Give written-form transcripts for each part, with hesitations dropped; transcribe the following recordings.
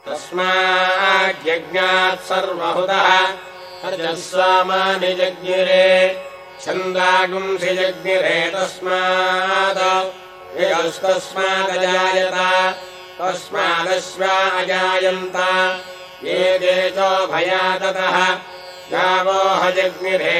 तस्माद्यज्ञात् सर्वहुतः अर्जस्वामानि जज्ञिरे छन्दागुंसि जज्ञिरे तस्मात् यस्तस्मादजायत तस्मादश्वा अजायन्त ये देशो भयाततः गावो हजग्निरे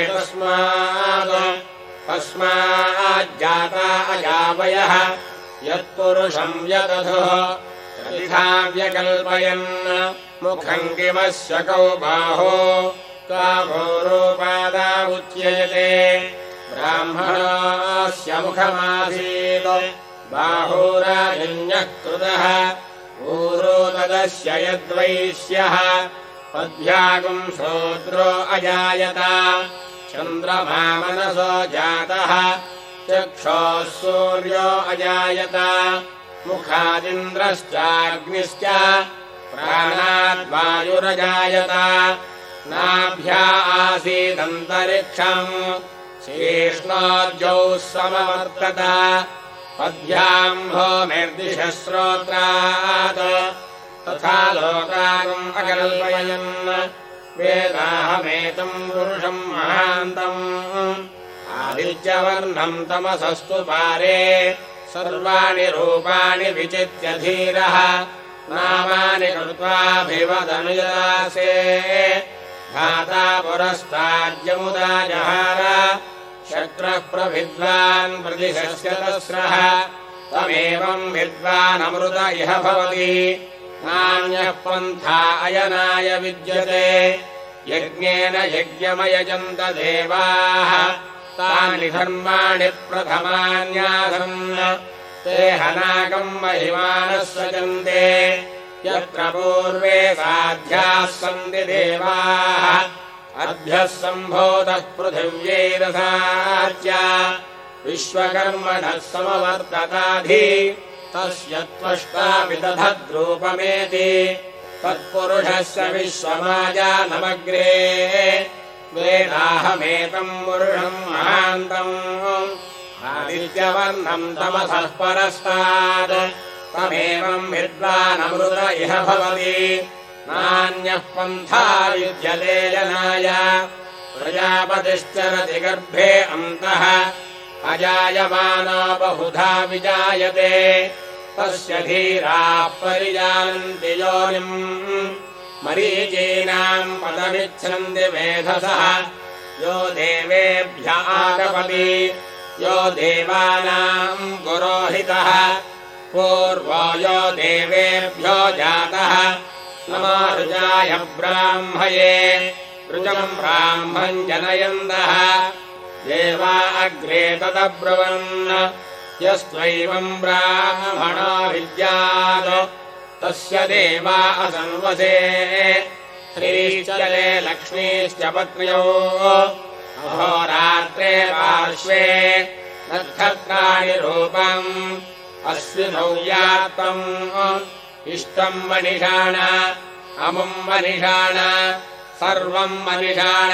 तस्माज्जाता अजावयः यत्पुरुषम् यदधुः प्रतिथा व्यकल्पयन् मुखम् किमस्य कौ बाहो कामो रूपादा उच्यते ब्राह्मणस्य मुखमासीत् बाहुराजन्यः कृतः ऊरो तदस्य यद्वैश्यः पद्भ्यागुम् शूद्रो अजायत चन्द्रमा मनसो जातः चक्षोः सूर्यो अजायत मुखादिन्द्रश्चाग्निश्च प्राणाद्वायुरजायत नाभ्या आसीदन्तरिक्षम् शीर्ष्णोर्जौः समवर्तत पद्भ्याम् भूमिर्दिशः श्रोत्रात् तथा लोकागम् अकल्पयन् वेदाहमेतम् पुरुषम् महान्तम् आदित्यवर्णम् तमसस्तु पारे सर्वाणि रूपाणि विचित्य धीरः नामानि कृत्वाभिवदनुजासे धाता पुरस्ताद्यमुदा जहार शक्रः प्रविद्वान् प्रतिशस्य तस्रः तमेवम् विद्वानमृत इह भवति नान्यः पन्था अयनाय विद्यते यज्ञेन यज्ञमयजन्त देवाः तानि धर्माणि प्रथमान्यासन् ते हनाकम् महिमानः सजन्ते यत्र पूर्वे साध्याः सन्ति देवाः अभ्यः सम्भूतः पृथिव्यैरसाच्य विश्वकर्मणः समवर्तताधि तस्य त्वष्टापि दधद्रूपमेति तत्पुरुषस्य विश्वमाजानमग्रे वेदाहमेतम् पुरुषम् महान्तम् आदित्यवर्णम् तमसः परस्तात् तमेवम् विद्वानमृत इह भवति नान्यः पन्था विद्यते जनाय प्रजापतिश्चरति गर्भे अन्तः अजायमानो बहुधा विजायते तस्य धीराः परिजानन्ति योनिम् मरीचीनाम् पदमिच्छन्ति मेधसः यो देवेभ्य आगपति यो देवानाम् पुरोहितः पूर्वो यो देवेभ्यो जातः नमो ऋजाय ब्राह्मये ऋजम् ब्राह्मम् जनयन्तः देवा अग्रे तदब्रुवन् यस्त्वैवम् ब्राह्मणो विद्यात् तस्य देवा असंवसे श्रीश्चले लक्ष्मीश्च पत्न्यो अहोरात्रे पार्श्वे नक्षत्राणि रूपम् अश्विनौ यात्तम् इष्टम् मनिषाण अमुम् मनिषाण सर्वम् मनिषाण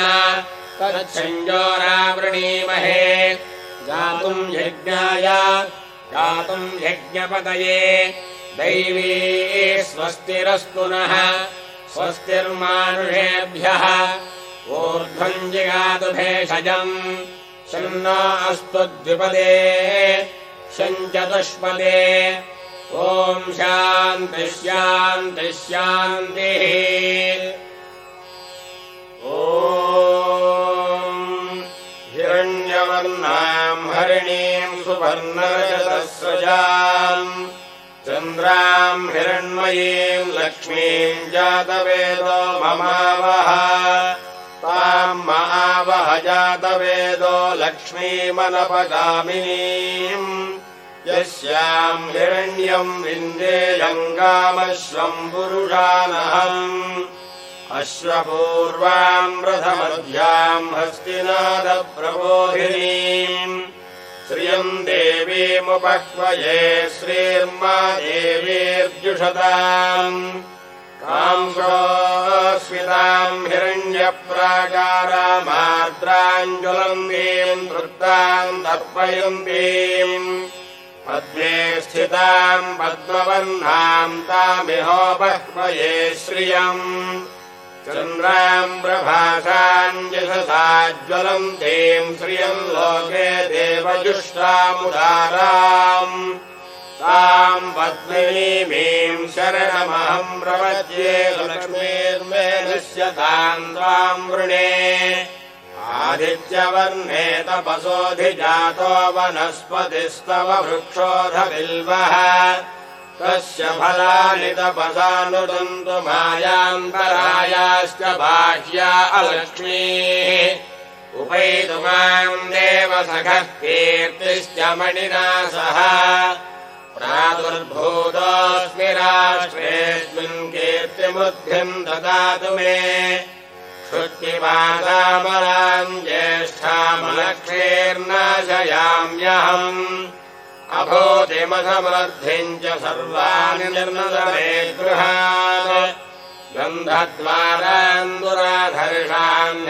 तच्छञ्जोरावृणीमहे गातुम् यज्ञाय गातुम् यज्ञपतये दैवी स्वस्तिरस्तु नः स्वस्तिर्मानुषेभ्यः ऊर्ध्वम् जिगातु भेषजम् शन्नो अस्तु द्विपदे शञ्चतुष्पदे ॐ शान्तिः शान्तिः शान्तिः ॐ हिरण्यवर्णाम् हरिणीम् सुवर्णरजतस्रजाम् चन्द्राम् हिरण्मयीम् लक्ष्मीम् जातवेदो ममावह ताम् महावह जातवेदो लक्ष्मीमनपगामिनीम् यस्याम् हिरण्यम् विन्देयङ्गामश्वम् पुरुषानहम् अश्वपूर्वाम् रथमध्याम् हस्तिनादप्रबोधिनीम् श्रियम् देवीमुपह्वये श्रीर्मा देवीर्जुषताम् कांसोऽस्मिताम् हिरण्यप्राकारामार्द्राञ्जुलन्दीम् वृत्ताम् तर्पयन्तीम् पद्मे स्थिताम् पद्मवर्णाम् तामिहोपह्वये श्रियम् चन्द्राम् प्रभासाम् यशसा ज्वलन्तीम् श्रियम् लोके देवजुष्टामुदाराम् ताम् पद्मिनीमीम् शरणमहम् प्रपद्ये लक्ष्मीर्मे नश्यताम् त्वाम् वृणे आदित्यवर्णे तपसोऽधिजातो वनस्पतिस्तव वृक्षोऽधबिल्वः तस्य फलानि तपसानुदन्तु मायान्तरायाश्च बाह्या अलक्ष्मीः उपैतु माम् देवसखः कीर्तिश्च मणिना सह प्रादुर्भूतोऽस्मि राष्ट्रेऽस्मिन् कीर्तिमुद्धिम् ददातु मे श्रुतिपादामराम् ज्येष्ठामलक्ष्मीर्नाशयाम्यहम् अभूतिमसमृद्धिम् च सर्वाणि निर्नदमे गृहात् गन्धद्वारान् दुराधर्षान्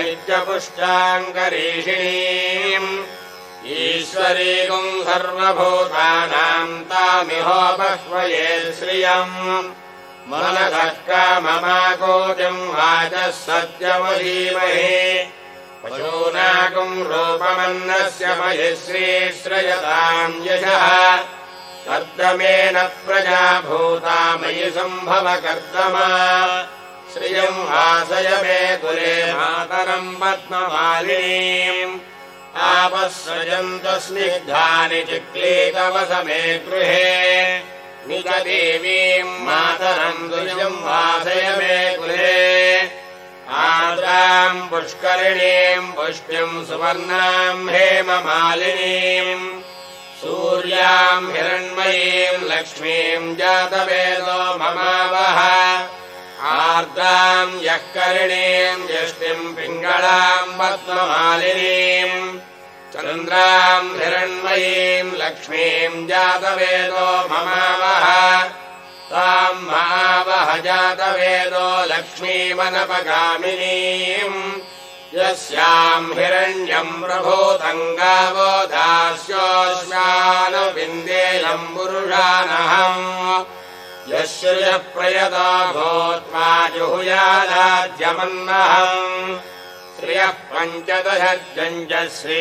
नित्यपुष्टाङ्करीषिणीम् ईश्वरीकुम् सर्वभूतानाम् तामिहोपह्वये श्रियम् मनसः काममाकोतिम् वाचः सत्यमधीमहे पशूनाकुम् रूपमन्नस्य महि श्रीश्रयताम् यशः कर्दमेन प्रजा भूता मयि सम्भव कर्दमा श्रियम् वासय मे कुले मातरम् पद्ममालिनीम् आपः सृजन्त स्निग्धानि चिक्लीतवस मे गृहे निजदेवीम् मातरम् दुर्यम् वासय मे कुले आर्द्राम् पुष्करिणीम् पुष्टिम् सुवर्णाम् हेममालिनीम् सूर्याम् हिरण्मयीम् लक्ष्मीम् जातवेदो ममावह आर्द्राम् यः करिणीम् यष्टिम् पिङ्गळाम् पद्ममालिनीम् चन्द्राम् हिरण्मयीम् लक्ष्मीम् जातवेदो ममावह ताम् महावह जातवेदो लक्ष्मीमनपगामिनीम् यस्याम् हिरण्यम् प्रभूतम् गावो दास्योऽश्वानुविन्देयम् पुरुषानहम् यश्रियः प्रयतो भूत्वा जुहुयादाद्यमन्नहम् श्रियः पञ्चदशजञ्ज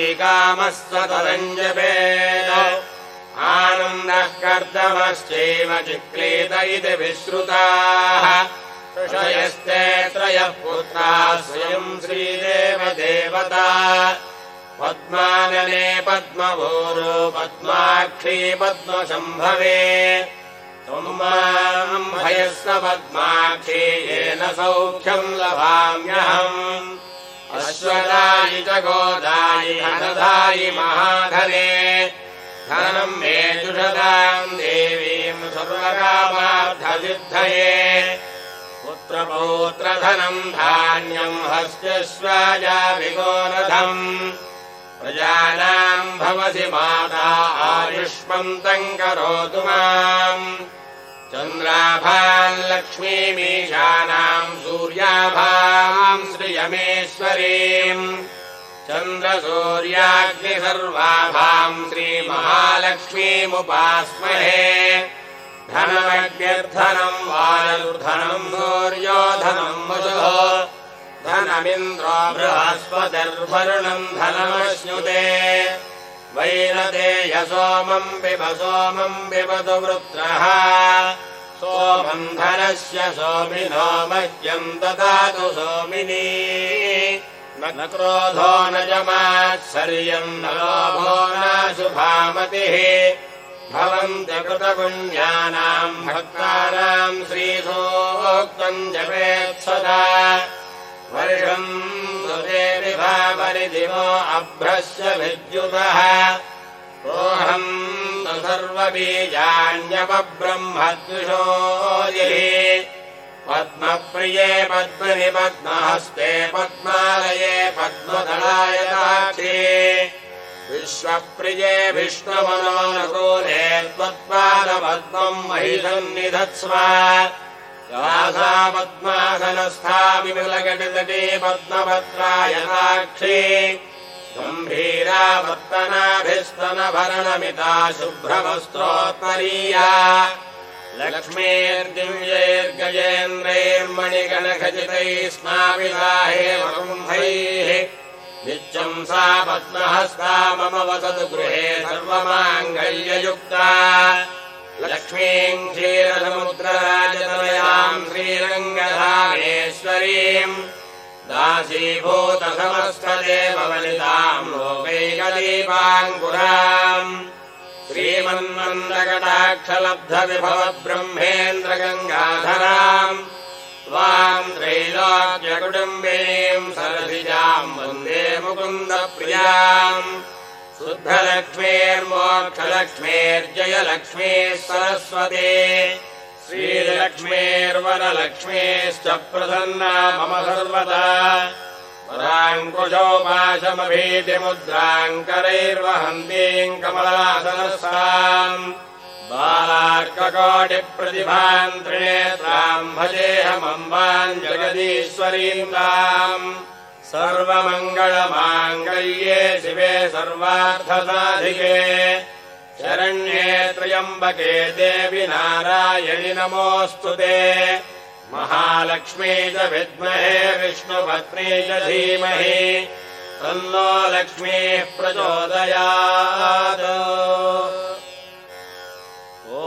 श्रीकामस्तदञ्जपेद आनन्दः कर्दमश्चैव चिक्लीत इति विश्रुताः ऋषयस्ते त्रयः पुत्राः स्वयम् श्रीदेवदेवता पद्मानने पद्मभूरो पद्माक्षी पद्मशम्भवे त्वम् माम् भयस्व पद्माक्षी येन सौख्यम् लभाम्यहम् अश्वदायि च गोदायि धनदायि महाधने धनम् मे जुषताम् देवीम् सर्वकामार्थसिद्धये पुत्रपौत्रधनम् धान्यम् हस्त्यश्वाजाभिगोरथम् प्रजानाम् भवसि माता आयुष्मन्तम् करोतु माम् चन्द्राभाम् लक्ष्मीमीशानाम् सूर्याभाम् श्रियमेश्वरीम् चन्द्रसूर्याग्निसर्वाभाम् श्रीमहालक्ष्मीमुपास्महे धनमग्निर्धनम् वायुर्धनम् सूर्योधनम् वसुः धनमिन्द्रो बृहस्पतिर्वरुणम् धनमश्नुते वैरते सोमम् पिबतु वृत्रः सोमम् धनस्य सोमिनो मह्यम् ददातु सोमिनी न क्रोधो न जमात्सर्यम् न लोभो नाशुभामतिः भवन्ति कृतपुण्यानाम् भक्तानाम् श्रीसूक्तम् जपेत् सदा वर्षम् सुदेवि भावरिदिवो अभ्रस्य विद्युतः सोऽहम् तु सर्वबीजान्यपब्रह्मद्विषोऽयि पद्मप्रिये पद्मनि पद्महस्ते पद्मालये पद्मदलायताक्षे विश्वप्रिये विष्णुमनोनुकूले त्वत्पादपद्मम् महि सन्निधत्स्व यासा पद्मासनस्था विमलघटितटे पद्मपत्रायताक्षे गम्भीरावर्तनाभिस्तनभरणमिता शुभ्रवस्त्रोत्तरीया लक्ष्मीर्दिव्यैर्गजेन्द्रैर्मणिगणखचितैः स्नापिता हेमकुम्भैः नित्यम् सा पद्महस्ता मम वसतु गृहे सर्वमाङ्गल्ययुक्ता लक्ष्मीम् क्षीरसमुद्रराजतनयाम् श्रीरङ्गधामेश्वरीम् दासीभूतसमस्तदेववनिताम् लोकैकदीपाङ्कुराम् श्रीमन्मन्दकटाक्षलब्धविभवब्रह्मेन्द्रगङ्गाधराम् त्वाम् त्रैलोक्यकुटुम्बीम् सरसिजाम् वन्दे मुकुन्दप्रियाम् शुद्धलक्ष्मीर्मोक्षलक्ष्मीर्जयलक्ष्मीः सरस्वती श्रीलक्ष्मीर्वरलक्ष्मीश्च प्रसन्ना मम सर्वदा पराङ्कुशोपाशमभीतिमुद्राङ्करैर्वहन्तीम् कमलासनस्ताम् बालार्ककोटिप्रतिभाम् त्रिनेत्राम् भजेऽहमम्बाम् जगदीश्वरीम् ताम् सर्वमङ्गलमाङ्गल्ये शिवे सर्वार्थसाधिके शरण्ये त्र्यम्बके देवि नारायणि नमोऽस्तु ते महालक्ष्मी च विद्महे विष्णुपत्नी च धीमहि तन्नो लक्ष्मीः प्रचोदयात् ॐ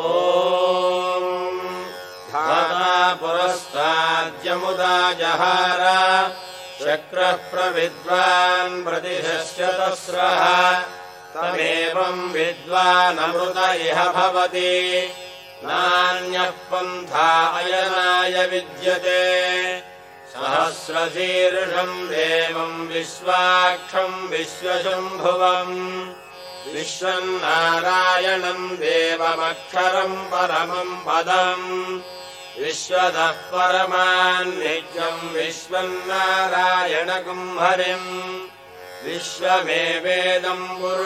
धाता पुरस्ताद्यमुदा जहार शक्रः प्रविद्वान् प्रतिशस्य तस्रः तमेवम् विद्वानमृत इह भवति नान्यः पन्था अयनाय विद्यते सहस्रशीर्षम् देवम् विश्वाक्षम् विश्वशम्भुवम् विश्वम् नारायणम् देवमक्षरम् परमम् पदम् विश्वतः परमान्नित्यम् विश्वम् नारायणकम् हरिम् विश्वमेवेदम्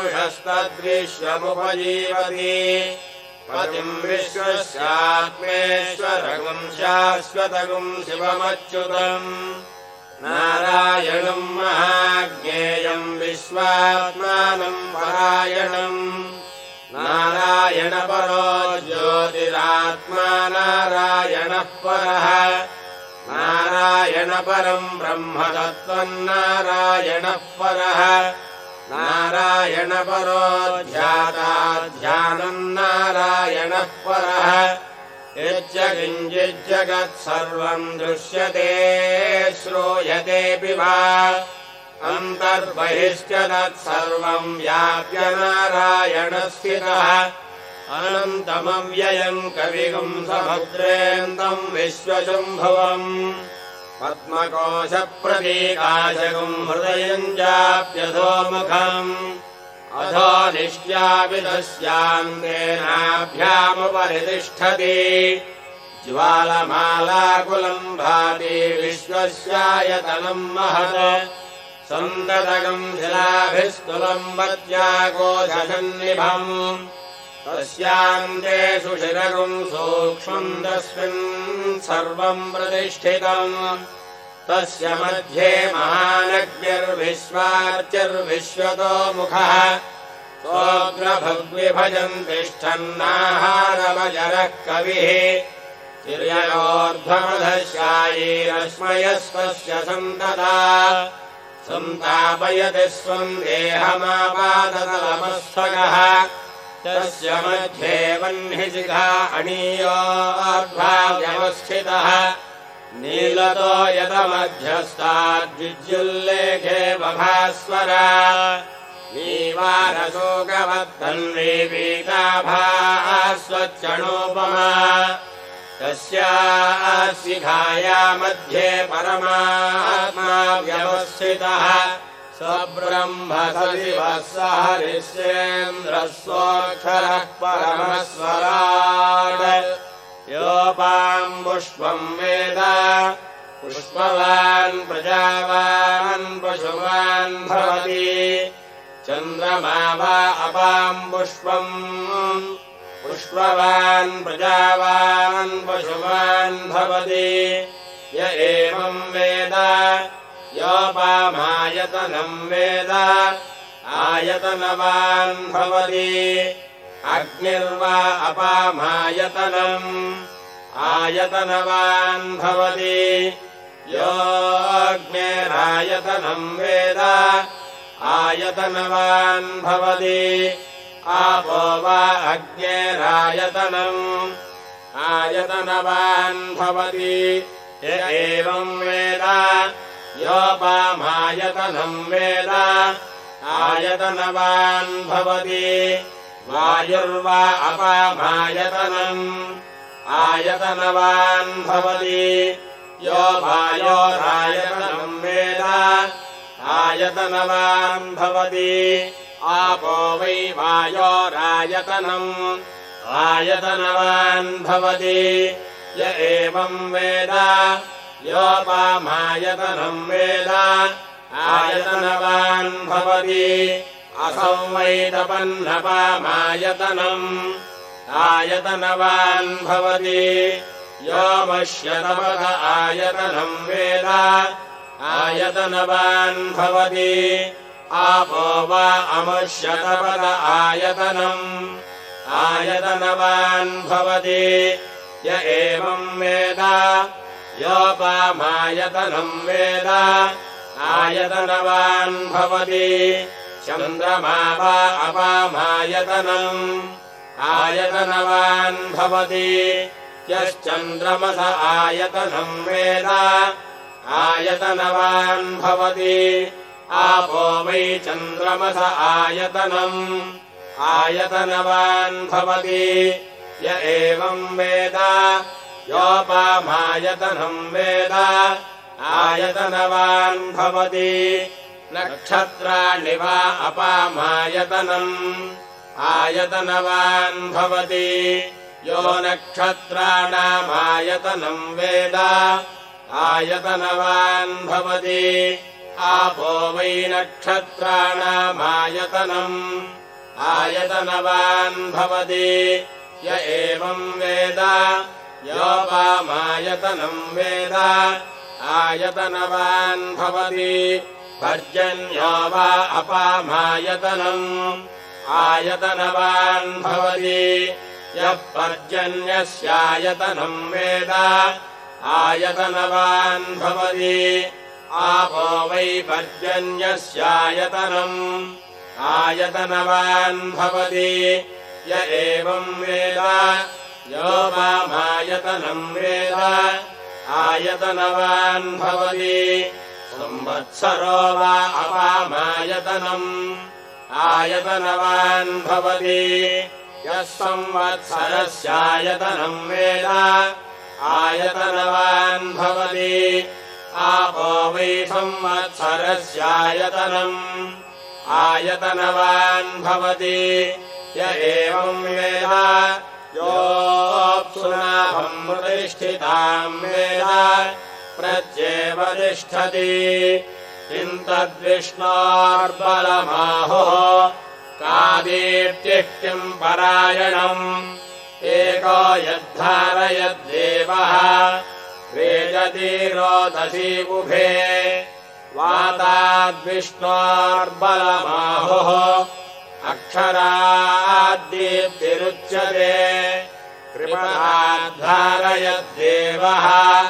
पुरुषस्तद्विश्वमुपजीवति पतिम् विश्वस्यात्मेश्वरगुम् शाश्वतगुम् शिवमच्युतम् नारायणम् महाज्ञेयम् विश्वात्मानम् परायणम् नारायणपरो ज्योतिरात्मा नारायणः परः नारायणपरम् ब्रह्मतत्त्वम् नारायणः परः नारायणपरो ध्याताध्यानम् नारायणः परः यच्च किञ्चिज्जगत्सर्वम् दृश्यते श्रूयतेऽपि वा अन्तर्बहिश्च तत्सर्वम् व्याप्य नारायणस्थितः अनन्तमव्ययम् कविगुम् समुद्रेन्दम् विश्वशम्भुवम् पद्मकोशप्रतीकाशगुम् हृदयम् चाप्यधोमुखम् अधो निश्चापि तस्याम् तेनाभ्यामुपरितिष्ठति ज्वालमालाकुलम् भाति विश्वस्यायतनम् महत् सन्ततगम् शिलाभिस्तुलम् वत्याकोशसन्निभम् तस्यान्ते सुशिरगुम् सूक्ष्मम् तस्मिन् सर्वम् प्रतिष्ठितम् तस्य मध्ये महानग्निर्विश्वार्चिर्विश्वतो मुखः सोऽग्रभग्विभजन् तिष्ठन्नाहारमजरः कविः तिर्ययोर्ध्वमधशायीरश्मयस्वस्य सन्तता सन्तापयति स्वम् देहमापादतलमस्तकः तस्य मध्ये वह्निशिखा अणीयोर्भाव्यवस्थितः नीलतो यतमध्यस्ताद्विद्युल्लेखे बभास्वरा नीवारशोकवत्तन्वीपीताभास्वच्चणोपमा तस्याः शिखाया मध्ये परमात्मा व्यवस्थितः स ब्रह्म सदिवः स हरिश्चेन्द्रः सोऽक्षरः परमस्वराट् योपाम् पुष्पम् वेद पुष्पवान् प्रजावान् पशुवान् भवति चन्द्रमा वा अपाम् पुष्पम् पुष्पवान् प्रजावान् पशुवान् भवति य एवम् वेद योपामायतनम् वेद आयतनवान् भवति अग्निर्वा अपामायतनम् आयतनवान् भवति योऽग्निरायतनम् वेद आयतनवान् भवति आपो वा अग्निरायतनम् आयतनवान् भवति य एवम् वेद योपामायतनम् वेद आयतनवान् भवति वायुर्वा अपामायतनम् आयतनवान् भवति यो वायोरायतनम् वेद आयतनवान् भवति आपो वै वायोरायतनम् आयतनवान् भवति य एवम् वेद योपामायतनम् वेद आयतनवान् भवति असौ वै तपन्नपामायतनम् आयतनवान् भवति योमश्यतपद आयतनम् वेद आयतनवान् भवति आपो वा अमुष्यतपद आयतनम् आयतनवान् भवति य एवम् वेद योपामायतनम् वेद आयतनवान् भवति चन्द्रमा वा अपामायतनम् आयतनवान् भवति यश्चन्द्रमस आयतनम् वेद आयतनवान् भवति आपो वै चन्द्रमस आयतनम् आयतनवान् भवति य एवम् वेद योपामायतनम् वेद आयतनवान् भवति नक्षत्राणि वा अपामायतनम् आयतनवान् भवति यो नक्षत्राणामायतनम् वेद आयतनवान् भवति आपो वै नक्षत्राणामायतनम् आयतनवान् भवति य एवम् वेद योपामायतनम् वेद आयतनवान् भवति पर्जन्यो वा अपामायतनम् आयतनवान् भवति यः पर्जन्यस्यायतनम् वेद आयतनवान् भवति आपो वै पर्जन्यस्यायतनम् आयतनवान् भवति य एवम् वेद योपामायतनम् वेद आयतनवान् भवति संवत्सरो वा अपामायतनम् आयतनवान् भवति यः संवत्सरस्यायतनम् वेद आयतनवान् भवति आपो वै संवत्सरस्यायतनम् आयतनवान् भवति य एवम् वेद योऽप्सुनाभम् प्रतिष्ठिताम् वेद प्रत्येव तिष्ठति किम् तद्विष्णोर्बलमाहुः का दीप्तिः किम् परायणम् एको यद्धारयद्देवः वेजति रोदसी उभे वाताद्विष्णोर्बलमाहुः अक्षराद्दीप्तिरुच्यते कृपणाद्धारयद्देवः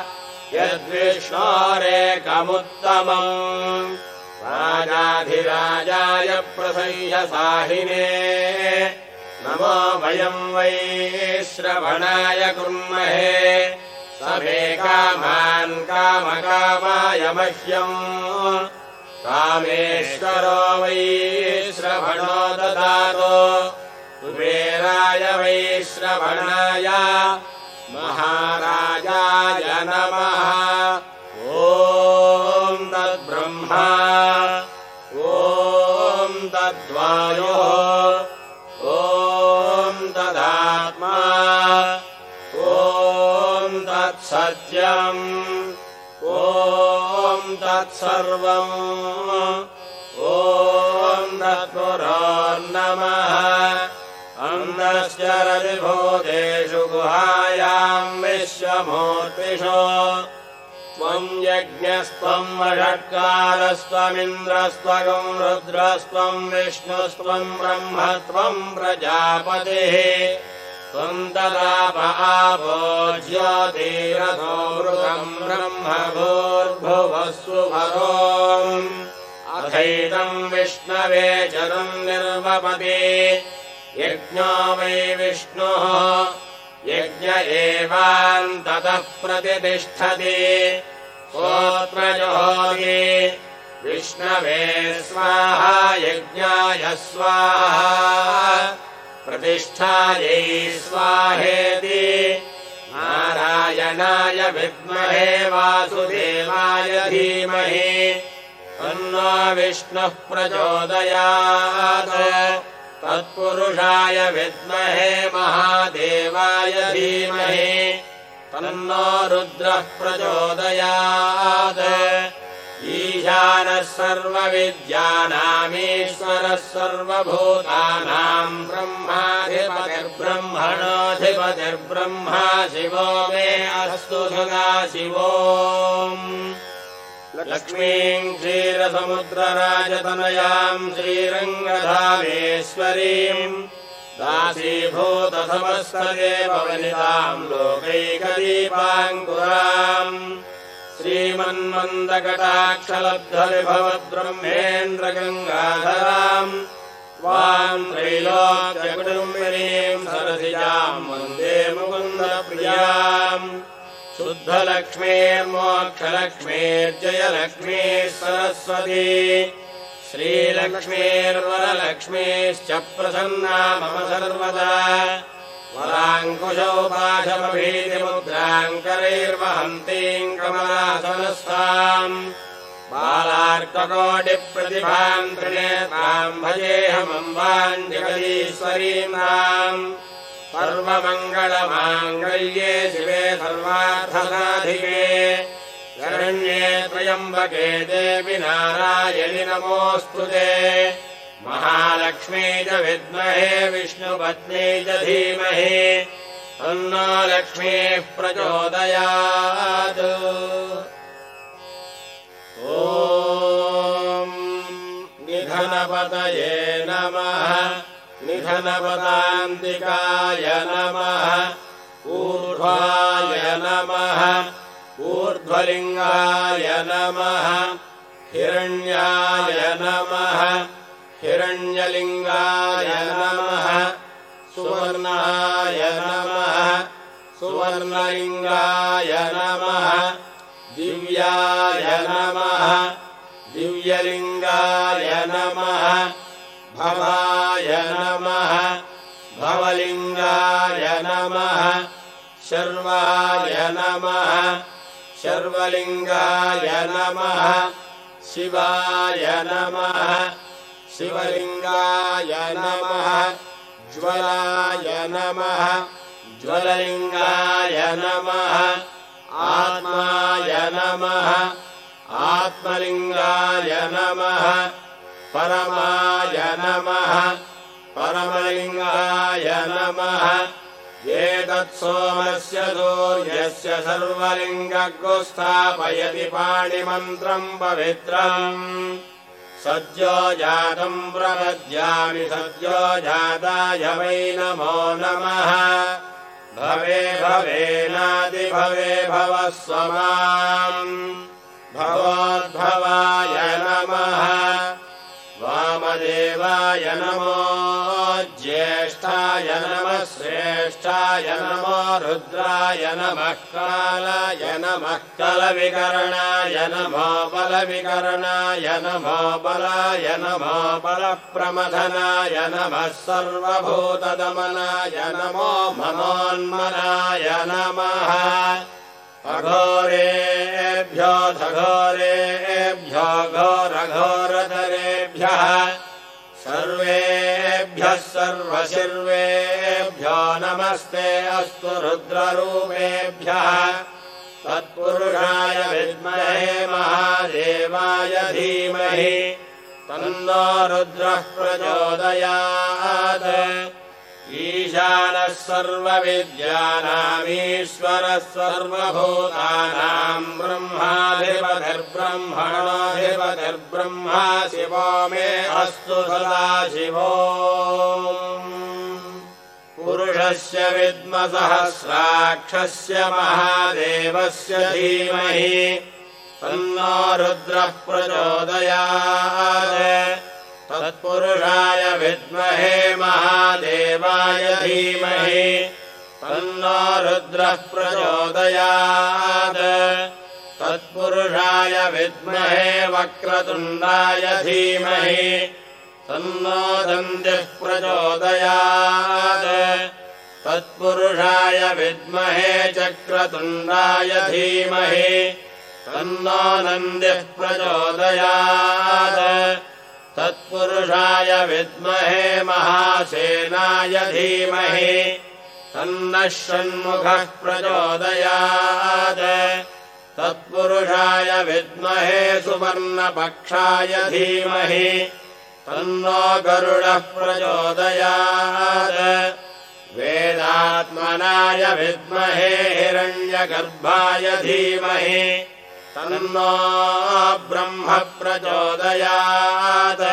यद्विष्णोरेकमुत्तमम् राजाधिराजाय प्रसह्यसाहिने नमो वयम् वै श्रवणाय कुर्महे स मे कामान् कामकामाय मह्यम् कामेश्वरो वै श्रवणो ददातु कुबेराय वै श्रवणाय महाराजाय नमः ॐ तद्ब्रह्मा ॐ तद्वायुः ॐ तदात्मा ॐ तत्सत्यम् ॐ तत्सर्वम् ॐ तत्पुरोर्नमः अन्नस्य रतिभूतेषु गुहायाम् विश्वमूर्तिषु त्वम् त्वम् यज्ञस्त्वम् वषट्कारस्त्वमिन्द्रस्त्वगम् रुद्रस्त्वम् विष्णुस्त्वम् ब्रह्म त्वम् प्रजापतिः त्वम् तदाप आपो ज्योतिरसो मृतम् ब्रह्म भूर्भुवस्सुभरोम् अथैतम् विष्णवे चरुम् निर्वपति यज्ञो वै विष्णुः यज्ञ एवान्ततः प्रतिष्ठति स्तोत्रयोगे विष्णवे स्वाहा यज्ञाय स्वाहा प्रतिष्ठायै स्वाहेति नारायणाय विद्महे वासुदेवाय धीमहि तन्नो विष्णुः प्रचोदयात् तत्पुरुषाय विद्महे महादेवाय धीमहि तन्नो रुद्रः प्रचोदयात् ईशानः सर्वविद्यानामीश्वरः सर्वभूतानाम् ब्रह्माधिपतिर्ब्रह्मणोऽधिपतिर्ब्रह्मा शिवो मे अस्तु सदा शिवो लक्ष्मीम् क्षीरसमुद्रराजतनयाम् श्रीरङ्गधामेश्वरीम् दासीभूतसमस्तदेववनिताम् लोकैकदीपाङ्कुराम् श्रीमन्मन्दकटाक्षलब्धविभवद्ब्रह्मेन्द्रगङ्गाधराम् त्वाम् त्रैलोक्यकुटुम्बिनीम् सरसिजाम् वन्दे मुकुन्दप्रियाम् शुद्धलक्ष्मीर्मोक्षलक्ष्मीर्जयलक्ष्मीः सरस्वती श्रीलक्ष्मीर्वरलक्ष्मीश्च प्रसन्ना मम सर्वदा वराङ्कुशौ पाशमभीतिमुद्राङ्करैर्वहन्तीम् कमलासनस्थाम् बालार्ककोटिप्रतिभाम् त्रिनेत्राम् भजेऽहमम्बाम् जगदीश्वरीम् सर्वमङ्गलमाङ्गल्ये शिवे सर्वार्थसाधिके शरण्ये त्र्यम्बके देवि नारायणि नमोऽस्तुते महालक्ष्मी च विद्महे विष्णुपत्नी च धीमहि तन्नो लक्ष्मीः प्रचोदयात् ॐ निधनपतये नमः निधनपदान्तिकाय नमः ऊर्ध्वाय नमः ऊर्ध्वलिङ्गाय नमः हिरण्याय नमः हिरण्यलिङ्गाय नमः सुवर्णाय नमः सुवर्णलिङ्गाय नमः दिव्याय नमः दिव्यलिङ्गाय नमः भवाय नमः भवलिङ्गाय नमः शर्वाय नमः शर्वलिङ्गाय नमः शिवाय नमः शिवलिङ्गाय नमः ज्वलाय नमः ज्वललिङ्गाय नमः आत्माय नमः आत्मलिङ्गाय नमः परमाय नमः परमलिङ्गाय नमः एतत्सोमस्य सूर्यस्य सर्वलिङ्गगो स्थापयति पाणिमन्त्रम् पवित्रम् सद्यो जातम् प्रपद्यामि सद्यो जाताय वै नमो नमः भवे भवेनादिभवे भवः स्वमाम् भवोद्भवाय नमः वामदेवाय नमो ज्येष्ठाय नमः श्रेष्ठाय नमो रुद्राय नमः कालाय नमः कलविकरणाय नमो बलविकरणाय नमो बलाय नमो बलप्रमथनाय नमः सर्वभूतदमनाय नमो ममोन्मनाय नमः अघोरेभ्यो घोरेभ्यो घोरघोरतरेभ्यः सर्वेभ्यः सर्वशिर्वेभ्यो नमस्ते अस्तु रुद्ररूपेभ्यः तत्पुरुषाय विद्महे महादेवाय धीमहि तन्नो रुद्रः प्रचोदयात् ईशानः सर्वविद्यानामीश्वरः सर्वभूतानाम् ब्रह्माधिपतिर्ब्रह्मणोऽधिपतिर्ब्रह्मा शिवो मे अस्तु सदाशिवो पुरुषस्य विद्मसहस्राक्षस्य महादेवस्य धीमहि तन्नो रुद्रः प्रचोदयात् तत्पुरुषाय विद्महे महादेवाय धीमहि तन्नो रुद्रः प्रचोदयात् तत्पुरुषाय विद्महे वक्रतुण्डाय धीमहि तन्नो दन्तिः प्रचोदयात् तत्पुरुषाय विद्महे चक्रतुण्डाय धीमहि तन्नो नन्दिः प्रचोदयात् तत्पुरुषाय विद्महे महासेनाय धीमहि तन्नः षण्मुखः प्रचोदयात् तत्पुरुषाय विद्महे सुवर्णपक्षाय धीमहि तन्नो गरुडः प्रचोदयात् वेदात्मनाय विद्महे हिरण्यगर्भाय धीमहि तन्नो ब्रह्म प्रचोदयात्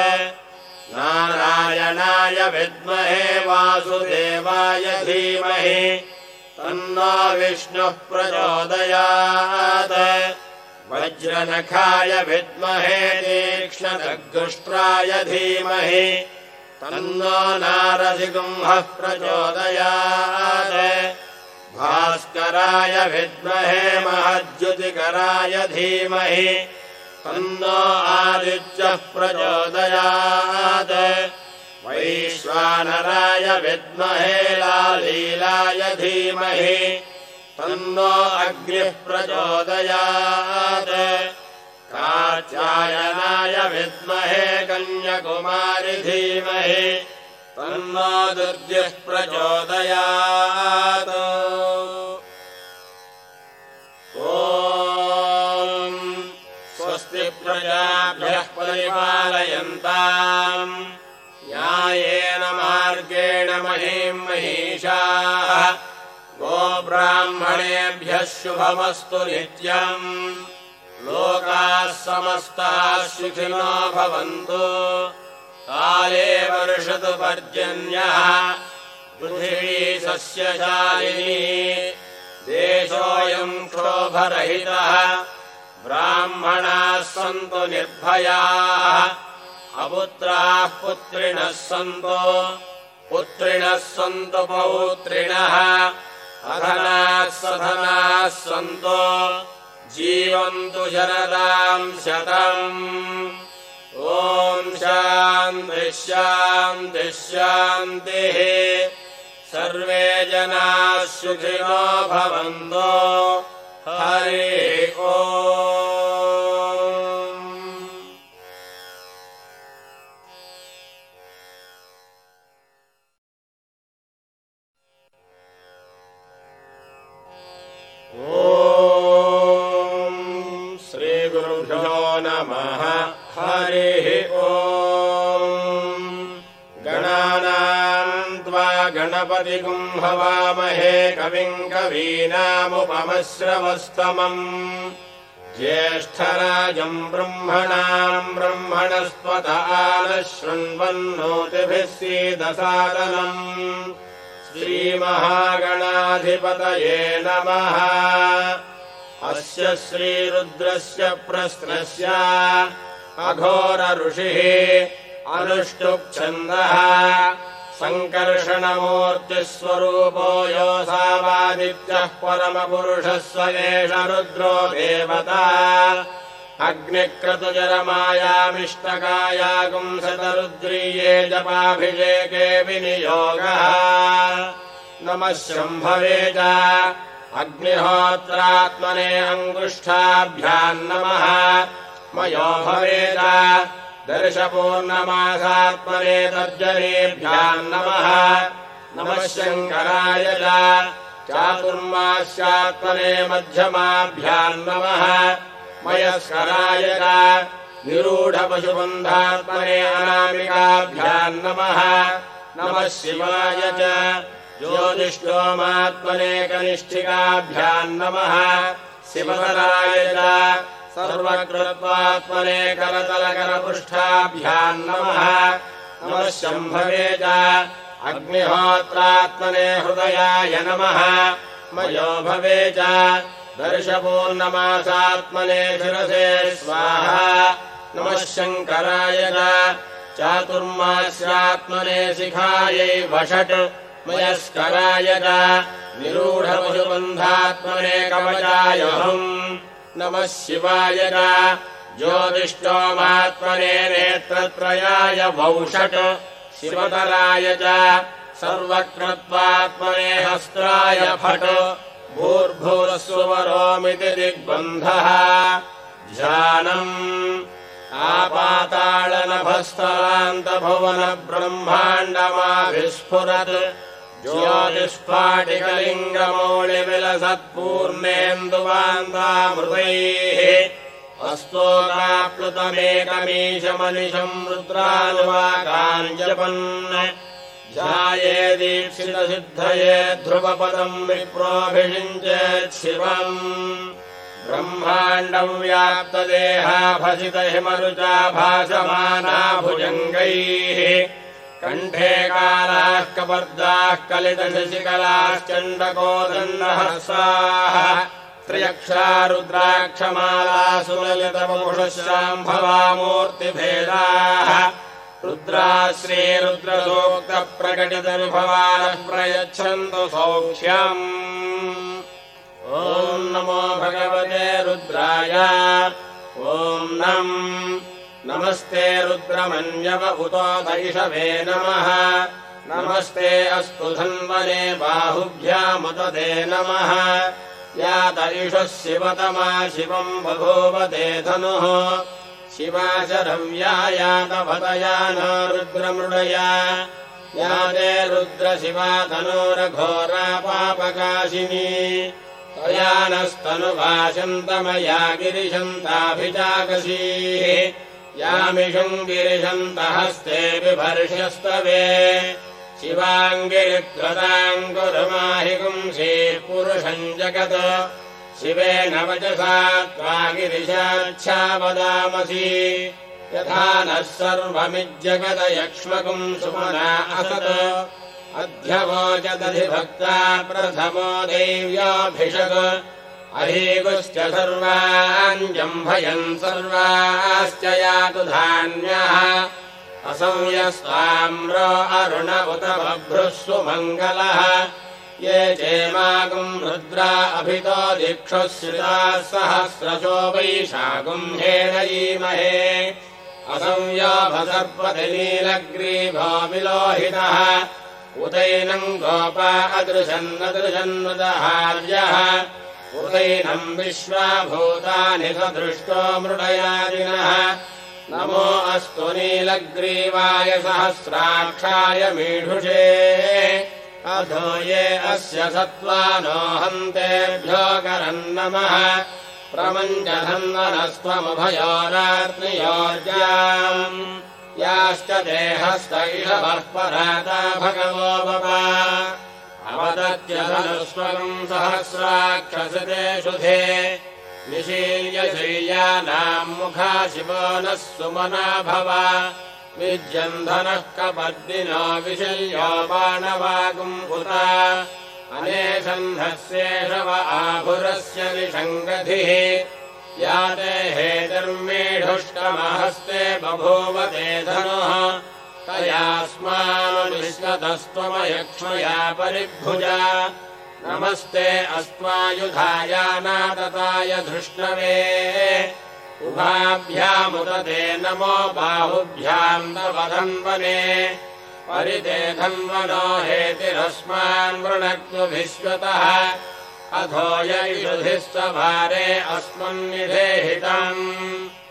नारायणाय विद्महे वासुदेवाय धीमहि तन्नो विष्णुः प्रचोदयात् वज्रनखाय विद्महे तीक्ष्णदग्गुष्ट्राय धीमहि तन्नो नारसिंहः प्रचोदयात् भास्कराय विद्महे महज्योतिकराय धीमहि तन्नो आदित्यः प्रचोदयात् वैश्वानराय विद्महे लालीलाय धीमहि तन्नो अग्निः प्रचोदयात् कात्यायनाय विद्महे कन्याकुमारी धीमहि तन्नो दुर्गः प्रचोदयात् ॐ स्वस्ति प्रजाभ्यः परिपालयन्ताम् न्यायेन मार्गेण महीं महिषाः गोब्राह्मणेभ्यः शुभमस्तु नित्यम् लोकाः समस्ताः सुखिनो भवन्तु काले वर्षतु पर्जन्यः पृथिवी सस्यशालिनी देशोऽयम् क्षोभरहितः ब्राह्मणाः सन्तु निर्भयाः अपुत्राः पुत्रिणः सन्तु पुत्रिणः सन्तु पौत्रिणः अधनाः सधनाः सन्तु जीवन्तु शरदाम् शतम् ॐ शान्तिः शान्तिः शान्तिः सर्वे जनाः सुखिनो भवन्तु हरिः ॐ श्रीगुरुभ्यो नमः हरिः ॐ गणानाम् त्वा गणपतिगुं हवामहे कविम् कवीनामुपमश्रवस्तमम् ज्येष्ठराजम् ब्रह्मणाम् ब्रह्मणस्पत आनः शृण्वन्नोतिभिः सीदसादनम् श्रीमहागणाधिपतये नमः अस्य श्रीरुद्रस्य प्रश्नस्य अघोर ऋषिः अनुष्टुप्छन्दः सङ्कर्षणमूर्तिस्वरूपो योऽसावादित्यः परमपुरुषः स एष रुद्रो देवता अग्निक्रतुजरमायामिष्टकायागुंसतरुद्रीये जपाभिषेके विनियोगः नमः शम्भवे च अग्निहोत्रात्मने अङ्गुष्ठाभ्याम् नमः मयो भवेद दर्शपूर्णमासात्मने तर्जनीभ्याम् नमः नमः शङ्कराय च चातुर्मास्यात्मने मध्यमाभ्याम् नमः मयस्कराय च निरूढपशुबन्धात्मने अनामिकाभ्याम् नमः नमः शिवाय च ज्योतिष्ठोमात्मने कनिष्ठिकाभ्याम् नमः शिवतराय च सर्वकृत्वात्मने करतलकरपृष्ठाभ्याम् नमः नमः शम्भवे च अग्निहोत्रात्मने हृदयाय नमः मयोभवे च दर्शपूर्णमासात्मने शिरसे स्वाहा नमः शङ्कराय च चातुर्मास्यात्मने शिखायै वषट् मयस्कराय च निरूढपशुबन्धात्मने कवचायहम् नमः शिवाय च ज्योतिष्ठोमात्मने नेत्रत्रयाय वौषट् शिवतराय च सर्वकृत्वात्मने हस्त्राय फट् भूर्भुवस्सुवरोमिति दिग्बन्धः ध्यानम् आपाताळनभस्थलान्तभुवनब्रह्माण्डमाविस्फुरत् ज्योतिष्पाटिकलिङ्गमौलिविलसत्पूर्णेन्दुवान्दामृतैः हस्तोकाप्लुतमेकमीशमनिशम् रुद्रानुवाकाञ्जपन् ध्यायेदीक्षितसिद्धये ध्रुवपदम् विप्रोऽभिषिञ्चेत् शिवम् ब्रह्माण्डम् व्याप्तदेहाभसितहिमरुचा भासमाना भुजङ्गैः कण्ठे कालाः कपर्दाः कलितशशिकलाश्चण्डकोदण्डहस्ताः त्र्यक्षा रुद्राक्षमालासु ललितवपुषशाम्भवामूर्तिभेदाः रुद्राश्रीरुद्रसूक्तप्रकटितविभवानः प्रयच्छन्तु सौख्यम् ॐ नमो भगवते रुद्राय ॐ नमस्ते रुद्रमन्यव उतोदयिषवे नमः नमस्ते अस्तु धन्वने बाहुभ्यामुदते नमः या दयिषः शिवतमा शिवम् बभूवते धनुः शिवा शरव्या यातभतया न रुद्रमृडया या ते रुद्रशिवा तनूरघोरा पापकाशिनी तया नस्तनुभाषन्तमया गिरिशन्ताभिजाकशीः यामिषम् गिरिशन्तहस्ते बिभर्ष्यस्तवे शिवाङ्गिरिकृताम् कुरुमाहि पुंसीः पुरुषम् जगत् शिवेन वचसा त्वा गिरिशाच्छा वदामसि यथा नः सर्वमिज्जगदयक्ष्मकुम् सुमना असत् अध्यवोचदधिभक्ता प्रथमो देव्याभिषक् अहीगुश्च सर्वान् जम्भयन् सर्वाश्च यातु धान्यः असंयस्ताम्रो अरुण उत बभ्रुः सुमङ्गलः ये चेमागुम् रुद्रा अभितो दिक्षुः श्रिताः सहस्रशो वैशागुम् हेणयीमहे असंयोभसर्पति नीलग्रीभो विलोहितः उदैनम् गोपा अदृशन्नदृशन्नुदहार्यः उदैनम् विश्वाभूतानि सदृष्टो मृडयादिनः नमो अस्तु नीलग्रीवाय सहस्राक्षाय मीढुषे अधो ये अस्य सत्त्वानो हन्तेभ्यो करन्नमः प्रमञ्चधन्वनस्त्वमुभयोरात्रियोर्जाम् याश्च देहस्त इषवः पराता भगवो बवा अवदत्य धनुस्वरम् सहस्राक्षसिते शुधे निशील्य शय्यानाम् मुखा शिवो नः सुमना भव विज्यन्धनः कपर्दिनो विशल्यो बाणवागुम् पुता अनेशन्धस्येषव आभुरस्य निषङ्गधिः या ते हेतिर्मेढुष्टमहस्ते बभूवते धनुः तयास्मानुनिष्कतस्त्वमयक्ष्मया परिभुजा नमस्ते अस्त्वायुधायानातताय धृष्णवे उभाभ्यामुदते नमो बाहुभ्याम् तव धन्वने परिते धन्वनो हेतिरस्मान् वृणक्तु विश्वतः अधो यैषुधिस्तभारे अस्मन्निधेहितम्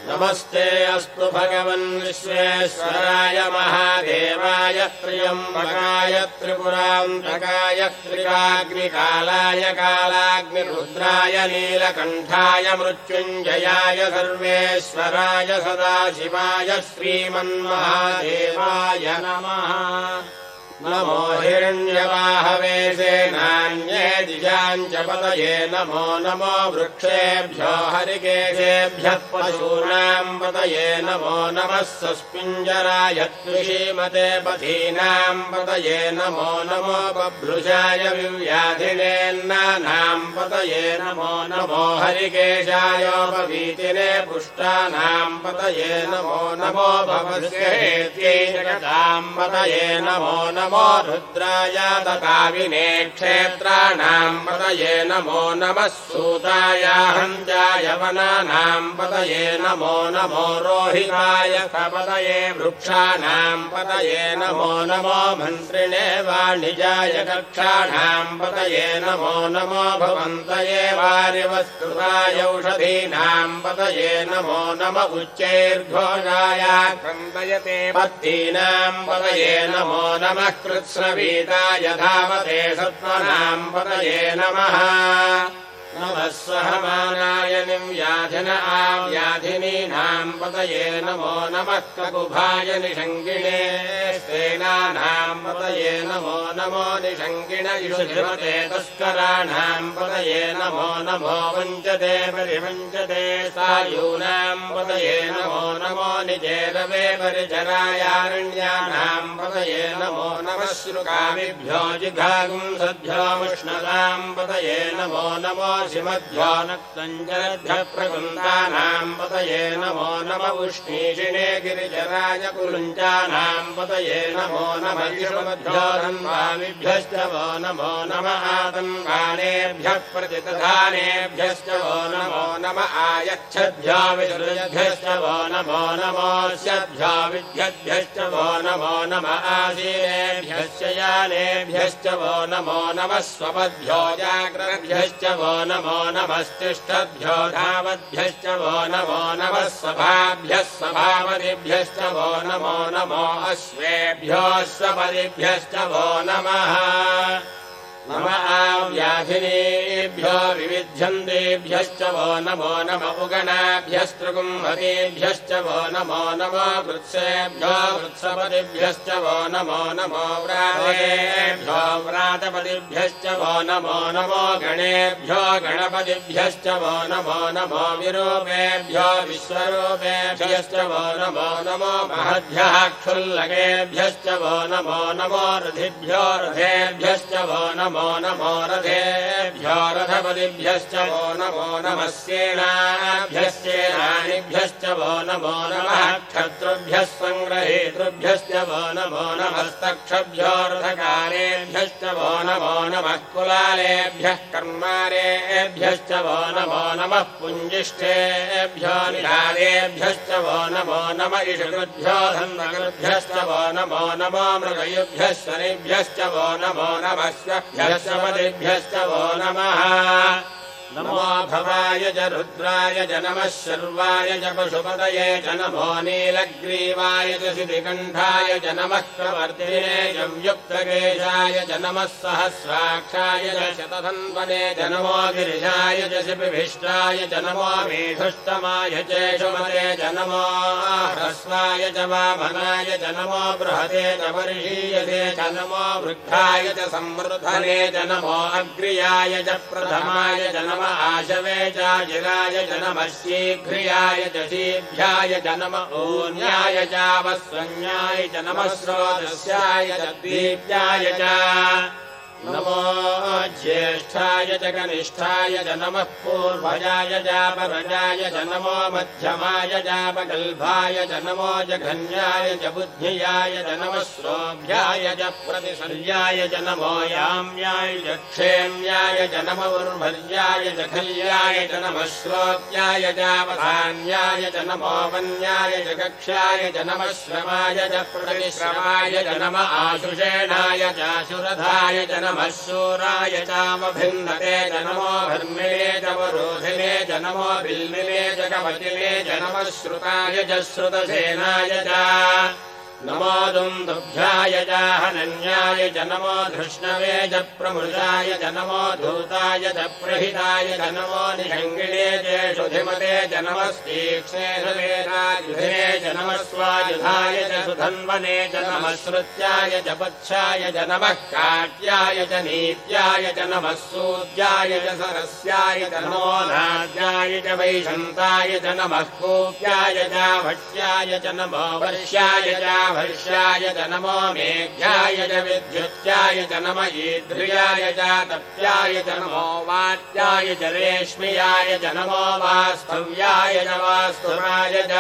नमस्ते अस्तु भगवन् विश्वेश्वराय महादेवाय त्र्यम्बकाय त्रिपुरान्तकाय त्रिकाग्निकालाय कालाग्निरुद्राय नीलकण्ठाय मृत्युञ्जयाय सर्वेश्वराय सदाशिवाय श्रीमन्महादेवाय नमः। नमो हिरण्यवाहवे सेनान्ये दिशाञ्च पतये नमो नमो वृक्षेभ्यो हरिकेशेभ्यः पशूनाम् पतये नमो नमः सस्पिञ्जराय त्रिशीमते पथीनाम् पतये नमो नमो बभ्रुषाय विव्याधिनेन्नानाम् पतये नमो नमो हरिकेशायोपवीतिने पुष्टानाम् पतये नमो नमो भवस्येत्यै जगताम् पतये नमो नमो रुद्राय तकाविने क्षेत्राणाम् पतये नमो नमः सूताय हन्त्याय वनानाम् पतये नमो नमो रोहिताय पतये वृक्षाणाम् पतये नमो नमो मन्त्रिणे वाणिजाय कक्षाणाम् पतये नमो नमो भवन्तये वारिवस्कृताय औषधीनाम् पतये नमो नम उच्चैर्घोषाय क्रन्दयते पत्तीनाम् पतये नमो नमः कृत्स्नवीताय धावते सत्त्वनाम् पतये नमः। नमः सहमानाय निव्याधिन आव्याधिनीनाम् पतये नमो नमः ककुभाय निषङ्गिणे सेनानाम् पतये नमो नमो निषङ्गिण इषुधिपते तस्कराणाम् पतये नमो नमो वञ्चते परिवञ्चते सायूनाम् पतये नमो नमो निजेरवे परिचरायारण्यानाम् पतये नमो नमः श्रुकामिभ्यो जिघागुंसद्भ्योमुष्णताम् पतये नमो नमो शिमध्यो नक्तञ्जलभ्यः प्रकुन्दानाम् पतये नमो नम उष्णीषिणे गिरिजराय कुलुञ्चानाम् पतये नमो नमः इषुमध्यो धन्वामिभ्यश्च वो नमो नम आतन्वानेभ्यः प्रतिदधानेभ्यश्च वो नमो नम आयच्छद्भ्यो विसृजद्भ्यश्च वो नमो नमोऽस्यभ्यो विद्यद्भ्यश्च वो नमो नम आसीनेभ्यश्च यानेभ्यश्च वो नमो नमः स्वपद्भ्यो जाग्रद्भ्यश्च वो नमो नमस्तिष्ठद्भ्यो धावद्भ्यश्च वो नमो नमः सभाभ्यः सभापतिभ्यश्च वो नमो नमो अश्वेभ्यो स्वपतिभ्यश्च वो नमः। नम आव्याधिनेभ्यो विविध्यन्तेभ्यश्च वो नमो नम उगणाभ्यस्त्रुकुम्भतेभ्यश्च वो नमो नमो वृत्सेभ्यो वृत्सपतिभ्यश्च वो नमो नमो व्रातेभ्यो व्रातपतिभ्यश्च वो नमो नमो गणेभ्यो गणपतिभ्यश्च वो नमो नमो विरूपेभ्यो विश्वरूपेभ्यश्च वो नमो नमो महद्भ्यः क्षुल्लकेभ्यश्च वो नमो नमो रथिभ्यो रथेभ्यश्च वो नमो नमो रथेभ्यो रथपतिभ्यश्च वो नमो नमः सेनाभ्यश्चेनानिभ्यश्च वो नमो नमः क्षत्रुभ्यः सङ्ग्रहेतृभ्यश्च वो नमो नमस्तक्षभ्यो रथकारेभ्यश्च वो नमो नमः कुलालेभ्यः कर्मारेभ्यश्च वो नमो नमः पुञ्जिष्ठेभ्यो निरादेभ्यश्च वो नमो नम इषकृभ्यो धन्वकृभ्यश्च वो नमो नमो मृगयुभ्यः शनिभ्यश्च वो नमो नमः पतिभ्यश्च वो नमः। नमो भवाय च रुद्राय च नमः शर्वाय च पशुपतये च नमो नीलग्रीवाय च शितिकण्ठाय च नमः प्रवर्तिने च युक्तकेशाय च नमः सहस्राक्षाय च शतधन्वने च नमो गिरिशाय च शिपिभिष्टाय च नमो मेधुष्टमाय च शुमते च नमो ह्रस्वाय च वामनाय च नमो बृहते च वर्षीयते च नमो वृद्धाय च संवृद्धने च नमो अग्र्याय च प्रथमाय च नमः आशवे च जिराय च नमः शीघ्रियाय च शीभ्याय च नमः ऊन्याय च वस्वन्याय च नमः स्रोतस्याय च दीप्याय च नमो ज्येष्ठाय च कनिष्ठाय च नमः पूर्वजाय च परजाय च नमो मध्यमाय च पगल्भाय च नमो जघन्याय च बुद्धियाय च नमः श्रोभ्याय च प्रतिशल्याय च नमो याम्याय च क्षेम्याय च नमो उर्भर्याय च खल्याय च नमः श्रोत्याय च वधान्याय च नमो वन्याय च कक्ष्याय च नमः श्रमाय च प्रतिश्रमाय च नमः आशुषेणाय च आशुरधाय च नमः शूराय च चामभिन्नते च नमो भर्मिणे च वरोधिने च नमो बिल्मिने च कवचिने च नमः श्रुताय च श्रुतसेनाय च नमो दुन्दुभ्याय च हनन्याय च नमो धृष्णवे च प्रमृजाय च नमो धूताय च प्रहिताय च नमो निषङ्गिणे च सुधिमते च नमस्तीक्ष्णे सवेरायुधे च नमः स्वायुधाय च सुधन्वने च नमः श्रुत्याय च पच्छाय च नमः काट्याय च नीत्याय च नमः सूद्याय च सरस्याय च नमो नाद्याय च वैशन्ताय च नमः कूप्याय च भट्याय च नमो वर्ष्याय च वर्ष्याय च नमो मेघ्याय च विद्युत्याय च नम ईद्रियाय च तप्याय च नमो वात्याय च रेश्मियाय च नमो वास्तव्याय च वास्तुवाय च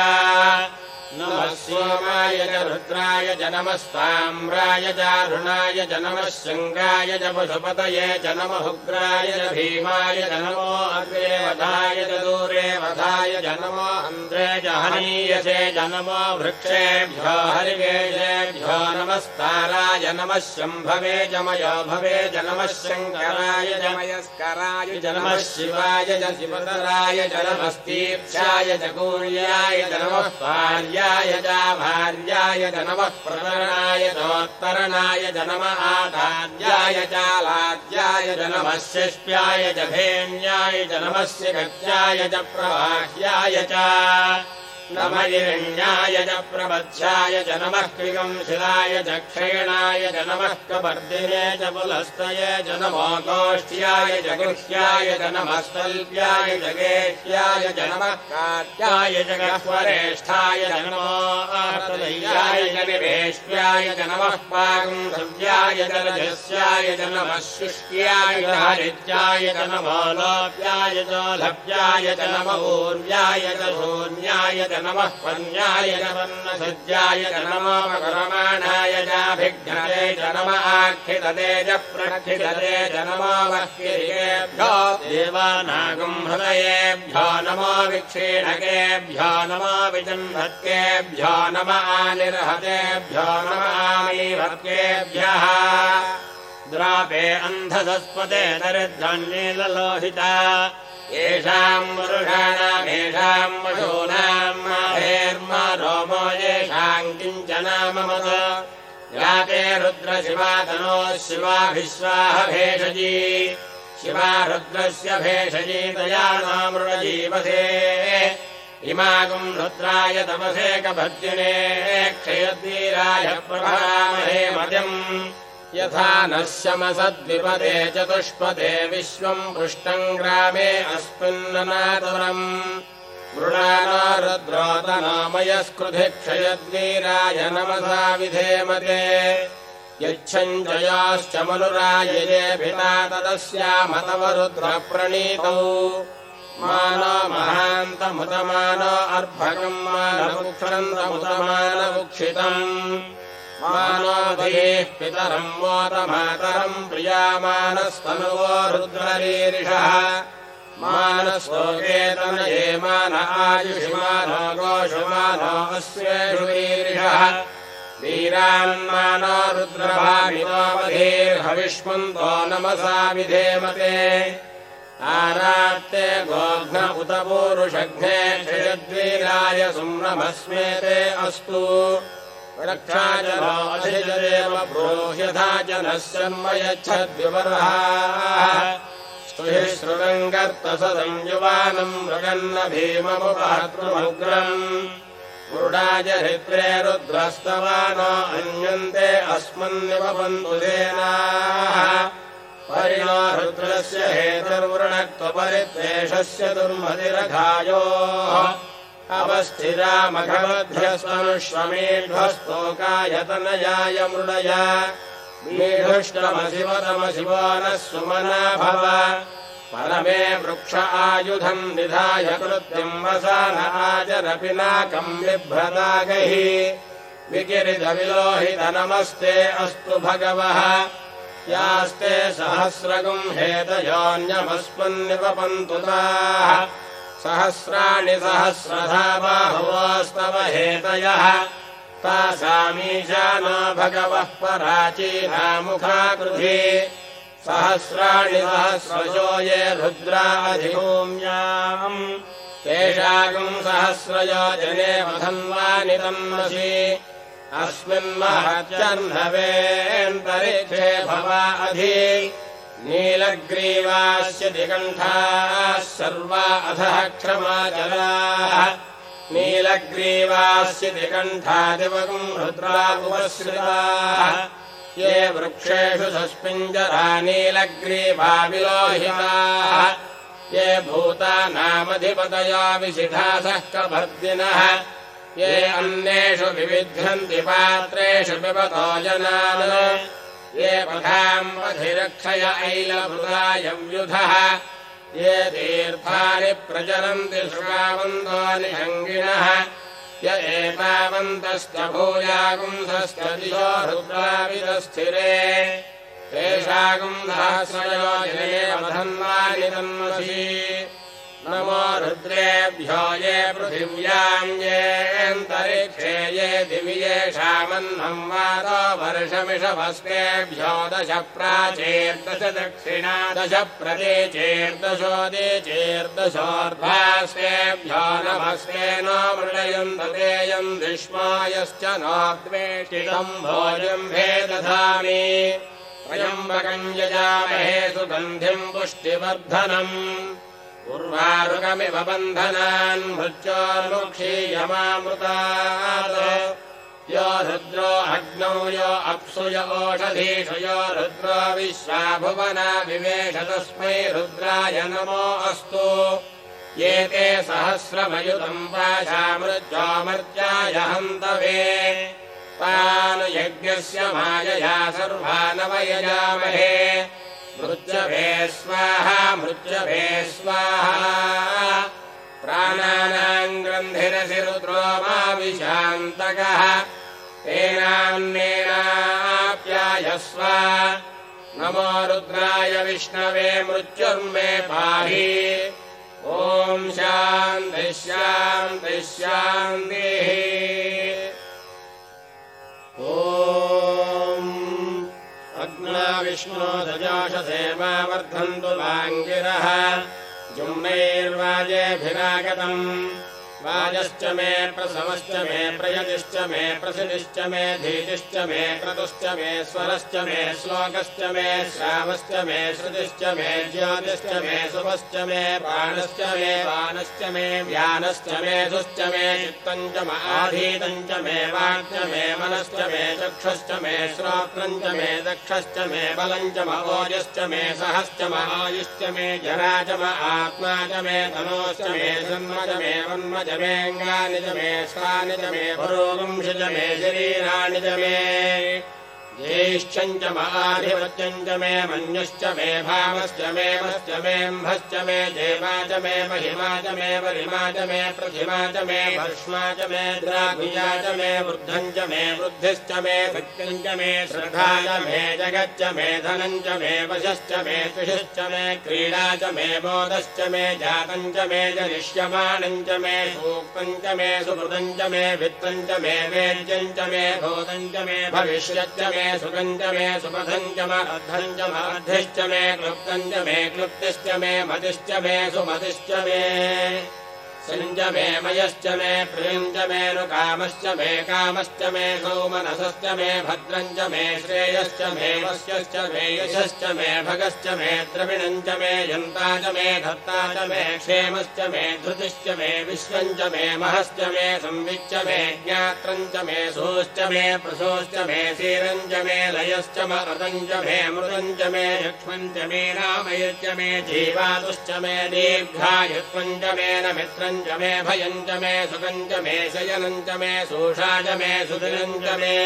नमः सोमाय च रुद्राय च नमस्ताम्राय च अरुणाय च नमः शङ्गाय च पशुपतये च नमः उग्राय च भीमाय च नमो अग्रे वधाय च दूरे वधाय च नमो अन्ध्रे च हनीयसे च नमो वृक्षेभ्यो हरिवेशेभ्यो नमस्ताराय नमः शम्भवे च मयो भवे च नमः शङ्कराय च मयस्कराय च नमः शिवाय च शिवतराय च नमस्तीर्थ्याय च कूर्याय च नमः पार्याय च भार्याय च नमः प्रतरणाय चोत्तरणाय च नमः आधार्याय चालाद्याय च नमः शिष्प्याय च भेण्याय च नमः शिखत्याय च प्रवाह्याय च नमः हिरण्याय च प्रबध्याय च नमः क्रिगंशिलाय च क्षयणाय च नमः कपर्दिने च पुलस्तये च नमो गोष्ठ्याय च गुह्याय च नमः स्थल्प्याय च गेह्याय च नमः काट्याय च गह्वरेष्ठाय च नमो आर्तदय्याय च निवेष्ट्याय च नमः पागुन्धव्याय च रजस्याय च नमः शुष्क्याय च हरित्याय च नमो लोप्याय च लभ्याय च नमः ऊर्व्याय च शून्याय च नमः पन्याय च पन्नसज्जाय च नमो मकरमाणाय चाभिघ्नते च नमः आक्षितते च प्रक्षितते च नमो वह्किरिकेभ्यो देवानागं हृदयेभ्यो नमो विक्षीणकेभ्यो नमो विजन्धत्केभ्यो नमः आनिर्हतेभ्यो नमः आमीभत्केभ्यः द्रापे अन्धसस्पते दरिद्रन्नीललोहिता येषाम् वरुषाणामेषाम् पशूनाम् माभेर्मा रोमो येषाम् किञ्चनाममत याते रुद्रशिवा तनोः शिवाभिश्वाह भेषजी शिवा रुद्रस्य भेषजी तया नामृजीवसे इमागुम् रुद्राय तपसे कभद्दिने क्षयद्वीराय प्रभामहे मतिम् यथा नः शमसद्विपदे चतुष्पदे विश्वम् पुष्टम् ग्रामे अस्मिन्ननातुरम् मृणानो रुद्रोतनामयस्कृधि क्षयद्वीराय नमसा विधेमते यच्छम् जयाश्च मनुरायये भिता तदस्यामतव रुद्रप्रणीतौ मानो महान्तमुतमानो अर्भकम् मानमुक्षरन्तमुतमानमुक्षितम् मानोधयेः पितरम् मोतमातरम् प्रियामानस्तनुवो रुद्ररीरिषः मानस्तोकेतनये मान आयुषि मानो गोषु मानो अस्येषु रीरिषः वीरान्मानो रुद्रभामिनोऽवधीर्हविष्मन्तो नमसा विधेमते आरात्ते गोघ्न उत पूरुषघ्ने क्षयद्वीराय सुम्नमस्मेते अस्तु रक्षाजनो अधिजदेव ब्रूह्यथा जनः शन्मयच्छद्विवर्हाः स्तुहि श्रुरङ्गर्तसदम् युवानम् मृगन्न भीममुपहतृमुग्रम् मुरुडाय हृत्रे रुद्रस्तवानो अन्यन्ते अस्मन्निवपन्तु सेनाः परिणो रुद्रस्य हेतुर्वृणक्त्वपरिद्वेषस्य दुर्मतिरघायोः अवस्थिरामघवध्यस्तनुष्वमेध्वस्तोकायतनयाय मृडय मीढुष्टमशिवतमशिवो नः सुमना भव परमे वृक्ष आयुधम् निधाय कृत्यम् वसान आचरपिनाकम् बिभ्रतागैः विकिरितविलोहित नमस्ते अस्तु भगवः यास्ते सहस्रगुम् हेतयोऽन्यमस्मन्निवपन्तु ताः सहस्राणि सहस्रधा बाहुवोस्तव हेतयः तासामीशानो भगवः पराचीनामुखाकृधि सहस्राणि सहस्रशो ये रुद्राधिभूम्याम् तेषाकम् सहस्रयो जने वधन्वानि तन्मसि अस्मिन्महत्यर्णवेऽन्तरिक्षे भवा अधि नीलग्रीवास्य दिगण्ठाः सर्वा अधः क्षमाचलाः नीलग्रीवास्य दिगण्ठादिवगुम् रुद्रागुपश्रिताः ये वृक्षेषु सस्मिञ्जरा नीलग्रीवा विलोहिताः ये भूतानामधिपतयो विशिठासः कभर्दिनः ये अन्येषु विविध्यन्ति पात्रेषु पिबतो जनान् ये पथाम्पधिरक्षय ऐलभृतायव्युधः ये तीर्थानि प्रचरन्ति श्रावन्तो निषङ्गिणः य एतावन्तश्च भूयागुंसश्च दिशो रुद्राविदस्थिरे तेषागुम् सहस्रयो जने वधन्वानि तन्मसि नमो रुद्रेभ्यो ये पृथिव्याम् येऽन्तरिक्षे ये दिवि येषामन्नम् वातो वर्षमिषभस्तेभ्यो 10 प्राचेर्दश दक्षिणा 10 प्रतीचेर्दशोदीचेर्दशोर्ध्वास्तेभ्यो नमस्ते नो मृडयम् ददेयम् विष्मायश्च नो द्वेष्टितम् भोजम् भेदधामि त्र्यम्बकम् यजामहे सुगन्धिम् पुष्टिवर्धनम् उर्वारुकमिव बन्धनान् मृत्योर्मुक्षीयमामृतात् यो रुद्रो अग्नौ यो अप्सु य ओषधीषु यो रुद्रो विश्वा भुवना विवेश तस्मै रुद्राय नमो अस्तु ये ते सहस्रमयुतम् पाशामृत्योमर्त्याय हन्तवे तान् यज्ञस्य मायया सर्वानवयजामहे मृत्यभे स्वाहा मृत्यभे स्वाहा प्राणानाम् ग्रन्थिरसि रुद्रो मा विशान्तकः तेनान्नेनाप्यायस्व नमो रुद्राय विष्णवे मृत्युर्मे पाहि ॐ शान्तिः शान्तिः शान्तिः अग्ना विष्णो दजाशसेवा वर्धन्तु वाङ्गिरः जुम्नैर्वाजेभिरागतम् वाजश्च मे प्रसवश्च मे प्रयतिश्च मे प्रसिदिश्च मे धीतिश्च मे क्रतुश्च मे स्वरश्च मे श्लोकश्च मे श्रावश्च मे श्रुतिश्च मे ज्योतिश्च मे शुभश्च मे प्राणश्च मे वानश्च मे व्यानश्च मे धुश्च मे चित्तम् च आधीतम् च मे वाक्च मे मनश्च मे चक्षुश्च मे श्रोत्रम् च मे दक्षश्च मे बलम् च ओजश्च मे सहश्च आयुश्च मे जरा च आत्मा च मे तनोश्च मे जन्म च मे वन्म च मेऽङ्गानि च मे स्थानि च मे पुरोगंश च मे शरीराणि च मे ज्येष्ठम् च आधिपत्यम् च मे मन्युश्च मे भावश्च मे मश्च मेऽम्भश्च मे देवा च मे महिमा च मे वरिमा च मे प्रतिमा च मे भस्मा च मे द्राघुया च मे वृद्धम् च मे वृद्धिश्च मे सत्यम् च मे श्रद्धा च मे जगच्च मे धनम् च मे वशश्च मे कृषिश्च मे क्रीडा च मे मोदश्च मे जातम् च मे जनिष्यमाणम् च मे सूक्तम् च मे सुकृतम् च मे वित्तम् च मे वेद्यम् च मे भूतम् च मे भविष्यच्च मे सुगम् च मे सुपथम् च मर्धम् च मर्धिश्च मे क्लुप्तम् च मे क्लुप्तिश्च मे मतिश्च मे सुमतिश्च मे सञ्च मे मयश्च मे प्रियम् च मे नुकामश्च मे कामश्च मे सौमनसश्च मे भद्रम् च मे श्रेयश्च मे वस्यश्च मे यशश्च मे भगश्च मे द्रविणम् च मे यन्ता च मे धत्ता च मे क्षेमश्च मे धृतिश्च मे विश्वम् च मे महश्च मे संविच्च मे ज्ञात्रम् च मे सोश्च मे प्रसोश्च मे सीरम् च मे लयश्च मरतम् च मे मृतम् च मे लक्ष्मम् च मे रामयश्च मे जीवातुश्च मे दीर्घायुत्वम् च मे न मित्रम् च मे भयम् च मे सुखम् च मे शयनम् च मे सोषा च मे सुदिनम् च मे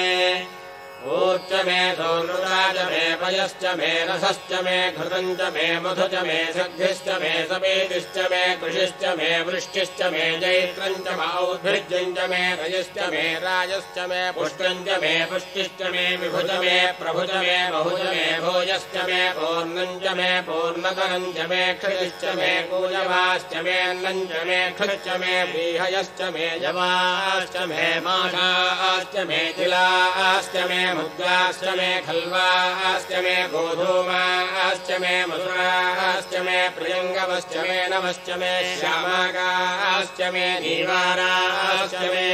ऊर्च मे सौनृता च मे पयश्च मे रसश्च मे घृतम् च मे मधु च मे सद्भिश्च मे सपेतिश्च मे कृषिश्च मे वृष्टिश्च मे जैत्रम् च औद्भिर्यम् च मे रजश्च मे राजश्च मे पुष्टम् च मे पुष्टिश्च मे विभुज मे प्रभुज मे बहुज मे भोजश्च मे पूर्णम् च मे पूर्णतरम् च मे क्षतिश्च मे कूजवाश्च मे अन्नम् च मे क्षुश्च मे व्रीहयश्च मे जवाश्च मे माषाश्च मे तिलाश्च मे मुद्गाश्च मे खल्वाश्च मे गोधूमाश्च मधुराश्च मे मधुराश्च मे प्रियङ्गवश्च मे नवश्च मे श्यामाकाश्च मे नीवाराश्च मे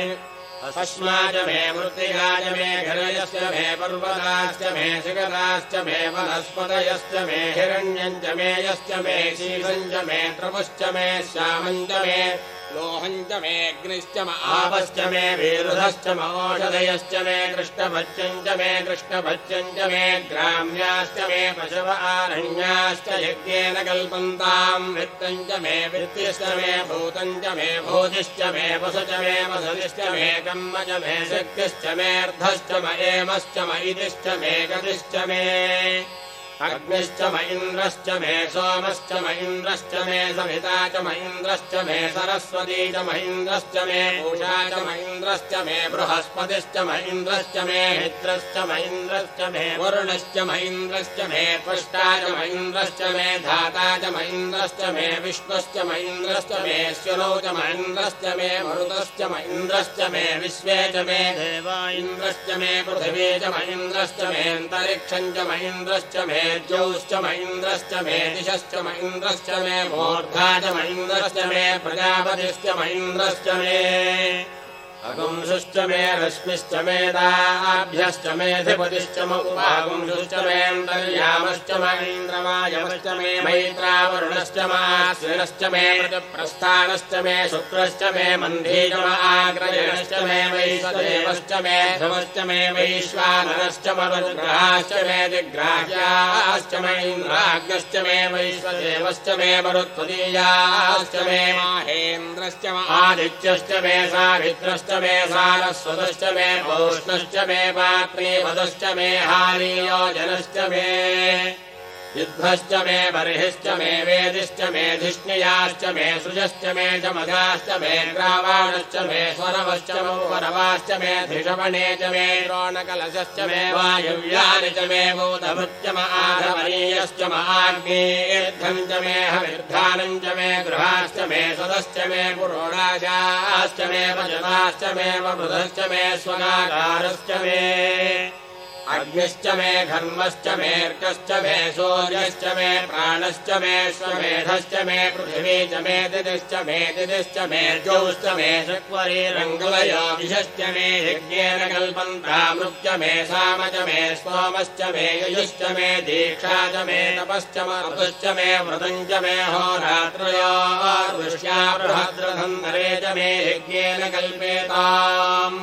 अस्माच मे मृत्तिकाच मे घरयश्च मे पर्वताश्च मे शिखराश्च मे वनस्पतयश्च मे हिरण्यञ्च मे यश्च मे शीलञ्च मे त्रपुश्च मे श्यामञ्च मे लोहञ्च मे अग्निश्च म आपश्च मे विरुधश्च मोषधयश्च मे कृष्णभज्यञ्च मे कृष्णभज्यञ्च मे ग्राम्याश्च मे पशव आरण्याश्च यज्ञेन कल्पन्ताम् वित्तञ्च मे वित्तिश्च मे भूतञ्च मे भूतिश्च मे वसुच मे वसतिश्च मे कर्म च मे शक्तिश्च मे अर्धश्च म एमश्च म इतिश्च मे गतिश्च मे अग्निश्च म इन्द्रश्च मे सोमश्च म इन्द्रश्च मे सविता च म इन्द्रश्च मे सरस्वती च म इन्द्रश्च मे पूषा च म इन्द्रश्च मे बृहस्पतिश्च म इन्द्रश्च मे मित्रश्च म इन्द्रश्च मे वरुणश्च म इन्द्रश्च मे त्वष्टा च म इन्द्रश्च मे धाता च म इन्द्रश्च मे विष्णुश्च म इन्द्रश्च मे श्वनो च म इन्द्रश्च मे मरुतश्च म इन्द्रश्च मे विश्वे च मे देवा इन्द्रश्च मे पृथिवी च म इन्द्रश्च मे अन्तरिक्षम् च म इन्द्रश्च मे ज्योश्च म इन्द्रश्च मे दिशश्च म इन्द्रश्च मे मूर्धा च म इन्द्रश्च मे प्रजापतिश्च म इन्द्रश्च मे अगुंसुश्च मे रश्मिश्च मे दाभ्यश्च मेऽधिपतिश्च म उपागुंसुश्च मेऽन्तर्यामश्च म इन्द्रमायवश्च मे मैत्रावरुणश्च माश्विनश्च मे प्रस्थानश्च मे शुक्रश्च मे मन्धी च म आग्रयणश्च मे वैश्वदेवश्च मे ध्रुवश्च मे वैश्वानरश्च म रुद्राश्च मे दिग्राह्याश्च म इन्द्राग्नश्च मे वैश्वदेवश्च मे मरुत्वदीयाश्च मे माहेन्द्रश्च म आदित्यश्च मे सावित्रश्च मे सारस्वतश्च मे पौष्णश्च मे पात्रीवदश्च मे हारीयोजनश्च मे युद्धश्च मे बर्हिश्च मे वेदिश्च मे धिष्णियाश्च मे सृजश्च मे जमगाश्च मे ग्रावाणश्च मे स्वरवश्च मौपरवाश्च मे धिषवणे च मे द्रोणकलशश्च मे वायुव्यानि च मे भूतभृत्य म आधवनीयश्च म आग्नेयर्धम् च मे हविर्धानम् च मे गृहाश्च मे सदश्च मे पुरोडाशाश्च मे पजताश्च मे वृधश्च मे स्वगाकारश्च मे अग्निश्च मे घर्मश्च मेऽर्कश्च मे सूर्यश्च मे प्राणश्च मे श्वमेधश्च मे पृथिवी च मे दिदिश्च मे ज्योश्च मे शक्वरीरङ्गुलयो दिशश्च मे यज्ञेन कल्पन्तामृत्य मे साम च मे स्तोमश्च मे यजुश्च मे दीक्षा च मे तपश्च मरुश्च मे व्रतम् च मे होरात्रयोर्वृष्ट्या बृहद्रधन्धरे च मे यज्ञेन कल्पेताम्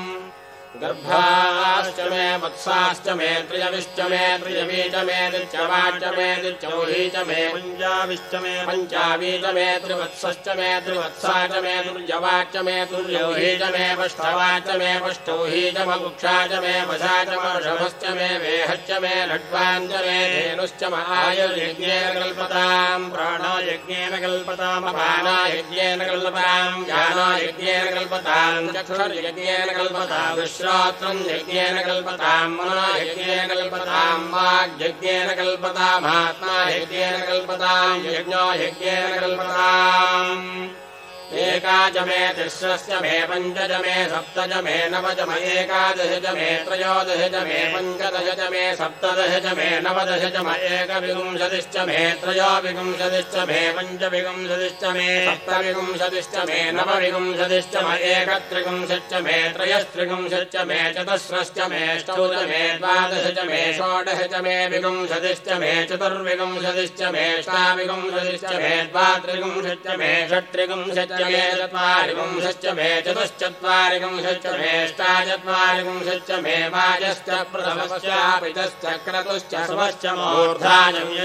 गर्भाश्च मे वत्साश्च मे त्रियविश्च मे त्रियवी च मे दिच्यवाच्च मे दिच्यौही च मे पञ्चाविश्च मे पञ्चावी च मे त्रिवत्सश्च मे त्रिवत्सा च मे तुर्यवाच्च मे तुर्यौही च मे पष्ठवाच्च मे पष्टौही च ममुक्षा च मे वशा च मर्षभश्च मे वेहश्च मे लड्वान् च मे धेनुश्च म आयुर्यज्ञेन कल्पताम् प्राणो यज्ञेन कल्पताम् अपानो यज्ञेन कल्पताम् ज्ञानो यज्ञेन कल्पताम् चक्षुर्यज्ञेन कल्पताम् श्रोत्रम् यज्ञेन कल्पताम् मनो यज्ञेन कल्पताम् वाग्यज्ञेन कल्पताम् आत्मा यज्ञेन कल्पताम् यज्ञो यज्ञेन कल्पताम् एका च मे तिस्रश्च मे पञ्च च मे सप्त च मे नव च मे एकादश च मे त्रयोदश च मे पञ्चदश च मे सप्तदश च मे नवदश च मे एकविंशतिश्च मे त्रयोविंशतिश्च मे पञ्चविंशतिश्च मे सप्तविंशतिश्च मे नवविंशतिश्च मे एकत्रिविंशतिश्च मे त्रयस्त्रिविंशतिश्च मे चतुस्रश्च मे अष्टौ च मे द्वादश च मे षोडश च मे विंशतिश्च मे चतुर्विंशतिश्च मे अष्टाविंशतिश्च मे द्वात्रिविंशतिश्च मे षट्त्रिविंशतिश्च मे चत्वारिविंशतिश्च मे चतुश्चत्वारिविंशतिश्च मे अष्टाचत्वारिविंशतिश्च मे वाजश्च प्रथमश्चापितश्च क्रतुश्च सुमश्च मूर्धाजम्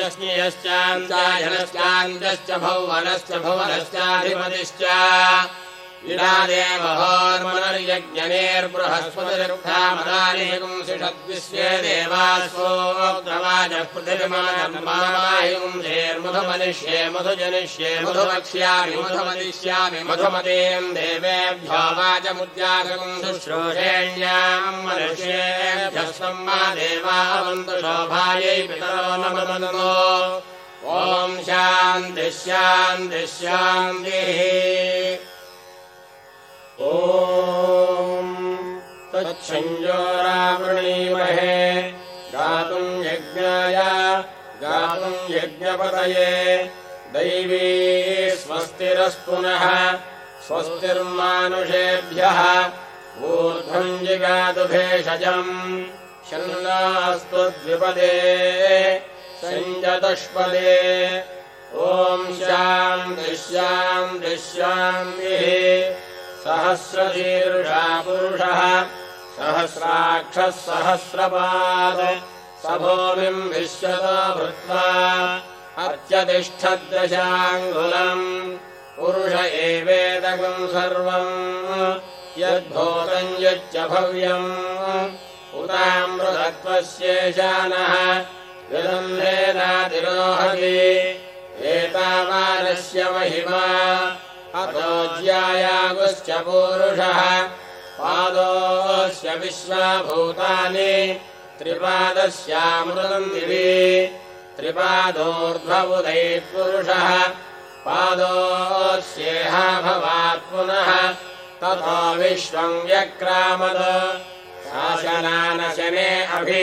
यस्ञयश्चान्तायनश्चान्तश्च भौवनश्च भुवनश्चाधिपतिश्च विरादेवहोर्मनर्यज्ञनेर्बृहस्पतिर्खामदानिहिंसिषद्विश्वे देवास्वोग्रवाजः पृथिविमानर्मायुंसेर्मधुमनिष्ये मधुजनिष्ये मधुवक्ष्यामि मधुमदिष्यामि मधुमतीम् देवेभ्यो वाचमुद्यासकम् शुश्रूषेण्याम् मनुष्येभ्यः सम्मा देवावन्तु शोभायै पितरो नमो ॐ शान्तिः शान्तिः शान्तिः ॐ तच्छञ्जोरावृणीमहे गातुम् यज्ञाय पातुम् यज्ञपतये दैवी स्वस्तिरस्तुनः स्वस्तिर्मानुषेभ्यः ऊर्ध्वम् जिगातु भेषजम् शन्नास्तु द्विपदे सञ्जतुष्पदे ॐ शान्तिः सहस्रशीर्षा पुरुषः सहस्राक्षः सहस्रपाद स भूमिम् विश्वतो भूत्वा अत्यतिष्ठद्दशाङ्गुलम् पुरुष एवेदकम् सर्वम् यद्भूतम् यच्च भव्यम् उतामृतत्वस्येशानः विदन्धेनातिरोहति एतावानस्य महिमा अतो ज्यायागुश्च पूरुषः पादोऽस्य विश्वभूतानि त्रिपादस्यामृतम् दिवि त्रिपादोर्ध्वबुधैः पादोऽस्येह भवात् पुनः ततो विश्वम् व्यक्रामद शासनानशने अभि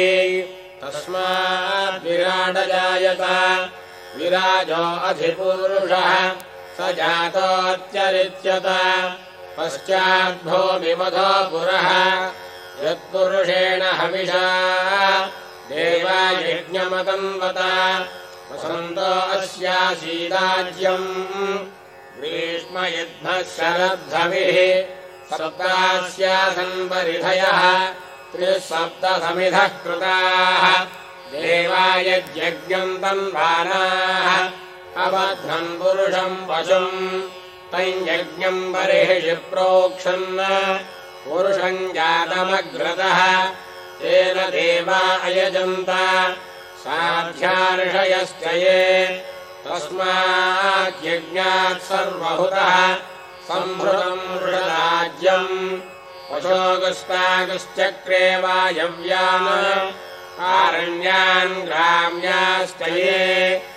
तस्माद्विराडजायत विराजो अधिपुरुषः स जातोऽत्यरिच्यत पश्चाद्भूमिमधो पुरः यत्पुरुषेण हविषा देवा यज्ञमतन्वत वसन्तो अस्यासीदाज्यम् ग्रीष्म युद्धः शरद्धविः सप्तास्यासन् परिधयः त्रिसप्तसमिधः कृताः देवा यज्ञम् तन्वानाः अबध्नन् पुरुषम् पशुम् तम् यज्ञम् बर्हिषि प्रोक्षन् पुरुषम् जातमग्रतः तेन देवा अयजन्त साध्यार्षयश्च ये तस्माद्यज्ञात् सर्वहुतः सम्भृतम् वृषराज्यम् पशोगस्तागश्चक्रे वायव्यान् आरण्यान् ग्राम्याश्च ये